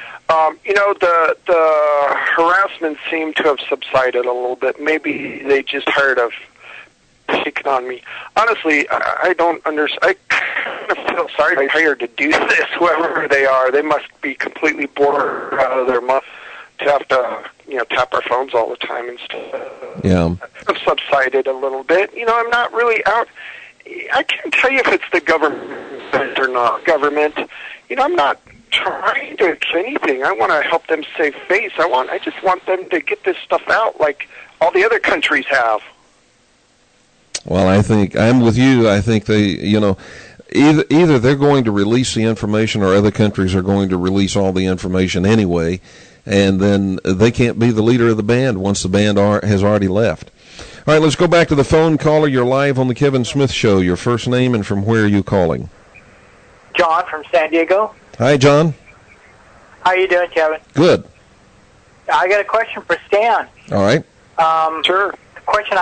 The harassment seemed to have subsided a little bit. Maybe they just tired of picking on me. Honestly, I don't understand. I kind of feel sorry they're hired to do this, whoever they are. They must be completely bored out of their mind to have to, tap our phones all the time and stuff. Yeah. I've subsided a little bit. I'm not really out I can't tell you if it's the government or not government. I'm not trying to do anything. I want to help them save face. I just want them to get this stuff out like all the other countries have. Well, I think I'm with you. I think they, either they're going to release the information or other countries are going to release all the information anyway, and then they can't be the leader of the band once the band has already left. All right, let's go back to the phone. Caller, you're live on the Kevin Smith Show. Your first name and from where are you calling? John from San Diego. Hi, John. How you doing, Kevin? Good. I got a question for Stan. All right. Sure. The question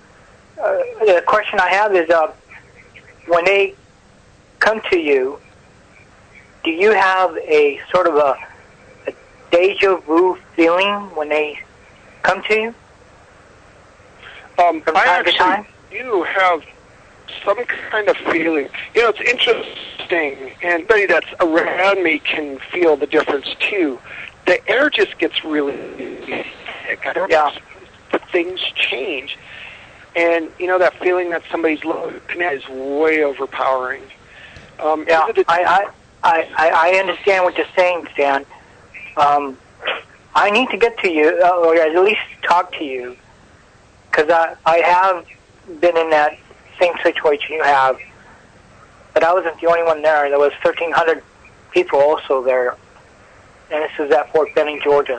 I have is, when they come to you, do you have a sort of a deja vu feeling when they come to you? I actually do have some kind of feeling. It's interesting, and anybody that's around me can feel the difference too. The air just gets really thick. I don't know. The things change. And, that feeling that somebody's looking at is way overpowering. I understand what you're saying, Stan. I need to get to you, or at least talk to you, because I have been in that same situation you have, but I wasn't the only one there. There was 1,300 people also there, and this is at Fort Benning, Georgia.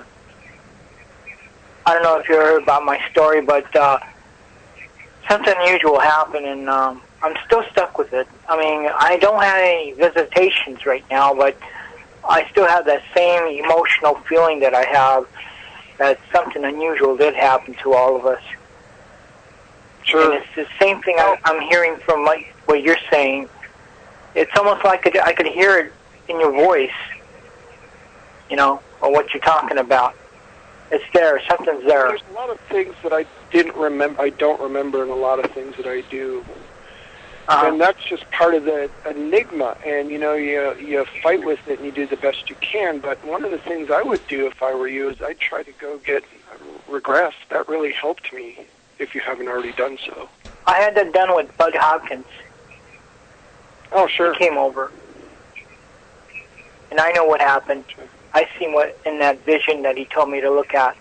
I don't know if you heard about my story, but something unusual happened, and I'm still stuck with it. I mean, I don't have any visitations right now, but I still have that same emotional feeling that I have that something unusual did happen to all of us. Sure. And it's the same thing I'm hearing from what you're saying. It's almost like I could hear it in your voice, or what you're talking about. It's there. Something's there. There's a lot of things that I didn't remember. I don't remember, and a lot of things that I do. And that's just part of the enigma. And you fight with it, and you do the best you can. But one of the things I would do if I were you is I'd try to go get regress. That really helped me. If you haven't already done so. I had that done with Bud Hopkins. Oh, sure. He came over. And I know what happened. I seen what in that vision that he told me to look at.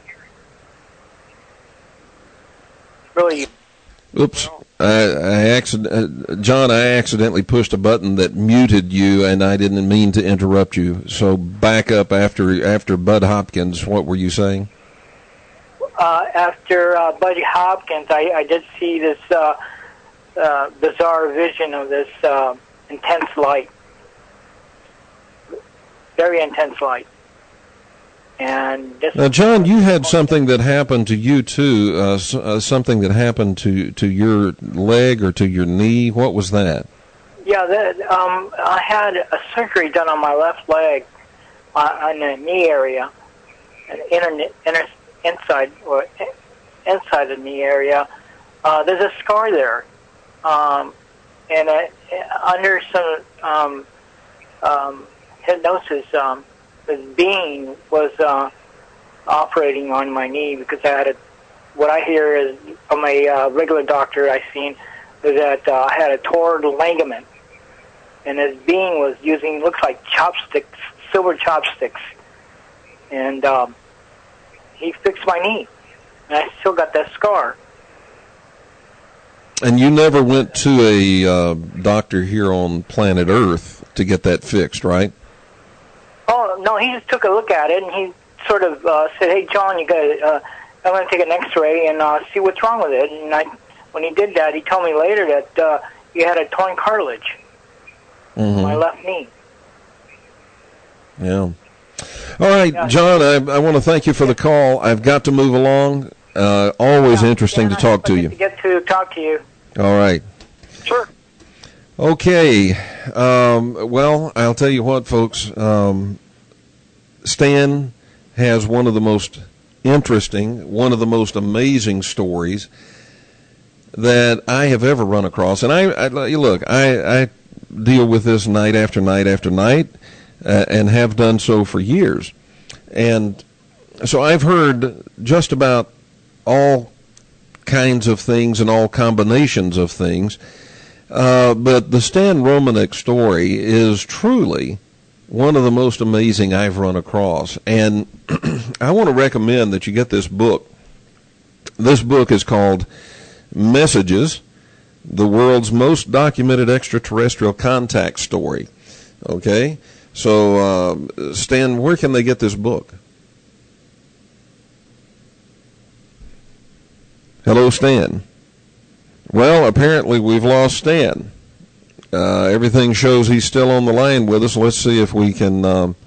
Really. Oops. John, I accidentally pushed a button that muted you, and I didn't mean to interrupt you. So back up after Bud Hopkins. What were you saying? After Buddy Hopkins, I did see this bizarre vision of this intense light, very intense light. And now, John, you had something that happened to you too. Something that happened to your leg or to your knee. What was that? Yeah, I had a surgery done on my left leg, on the knee area, inside the knee area. There's a scar there, and under some hypnosis, this being was operating on my knee because I had what I hear is from a regular doctor I've seen is that I had a torn ligament, and this being was using looks like chopsticks, silver chopsticks, and he fixed my knee, and I still got that scar. And you never went to a doctor here on planet Earth to get that fixed, right? Oh, no, he just took a look at it, and he sort of said, "Hey, John, you got I'm going to take an X-ray and see what's wrong with it." And when he did that, he told me later that you had a torn cartilage in my left knee. Yeah. All right, John, I want to thank you for the call. I've got to move along. Always interesting to talk to you. To get to talk to you. All right. Sure. Okay. Well, I'll tell you what, folks. Stan has one of the most interesting, one of the most amazing stories that I have ever run across. And I deal with this night after night after night, and have done so for years. And so I've heard just about all kinds of things and all combinations of things. But the Stan Romanek story is truly one of the most amazing I've run across. And I want to recommend that you get this book. This book is called Messages, the World's Most Documented Extraterrestrial Contact Story. Okay? So, Stan, where can they get this book? Hello, Stan. Well, apparently we've lost Stan. Everything shows he's still on the line with us. Let's see if we can... All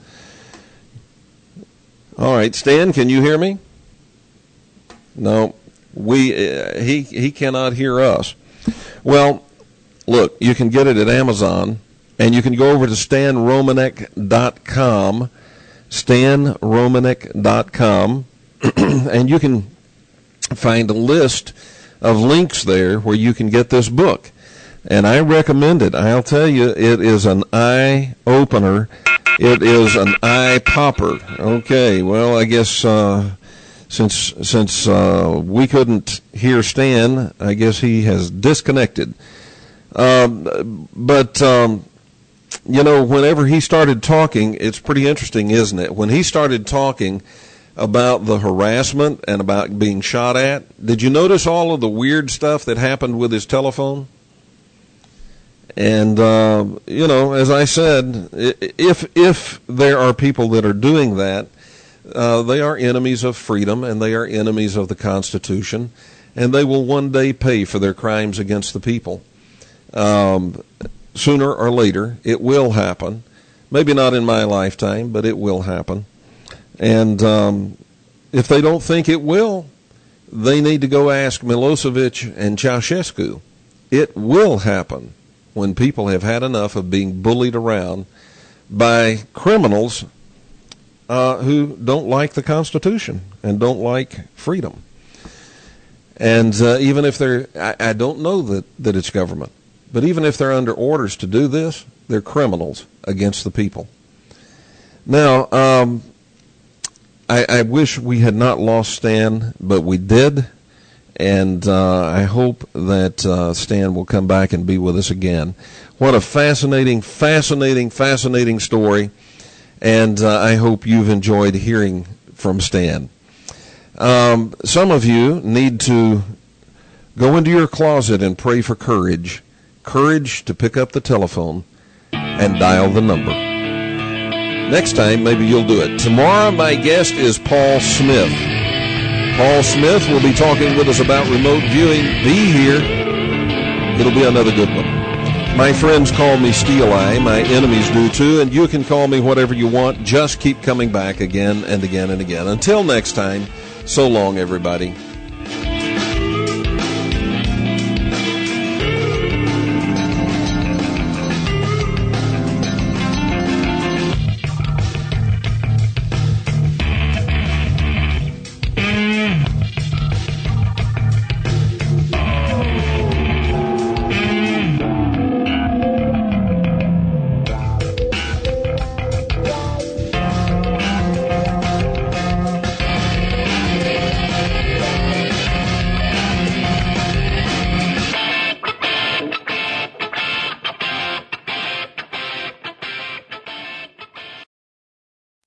right, Stan, can you hear me? No, he cannot hear us. Well, look, you can get it at Amazon, and you can go over to StanRomanek.com, StanRomanek.com, and you can find a list of links there where you can get this book. And I recommend it. I'll tell you, it is an eye-opener. It is an eye-popper. Okay, well, I guess since we couldn't hear Stan, I guess he has disconnected. But you know, whenever he started talking, it's pretty interesting, isn't it? When he started talking about the harassment and about being shot at, did you notice all of the weird stuff that happened with his telephone? And, you know, as I said, if there are people that are doing that, they are enemies of freedom and they are enemies of the Constitution, and they will one day pay for their crimes against the people. Sooner or later, it will happen. Maybe not in my lifetime, but it will happen. And if they don't think it will, they need to go ask Milosevic and Ceausescu. It will happen when people have had enough of being bullied around by criminals who don't like the Constitution and don't like freedom. And even if they're, I don't know that it's government, but even if they're under orders to do this, they're criminals against the people. Now, I wish we had not lost Stan, but we did. And I hope that Stan will come back and be with us again. What a fascinating, fascinating, fascinating story. And I hope you've enjoyed hearing from Stan. Some of you need to go into your closet and pray for courage. Courage to pick up the telephone and dial the number. Next time, maybe you'll do it. Tomorrow, my guest is Paul Smith. Paul Smith will be talking with us about remote viewing. Be here. It'll be another good one. My friends call me Steel Eye. My enemies do too. And you can call me whatever you want. Just keep coming back again and again and again. Until next time, so long, everybody.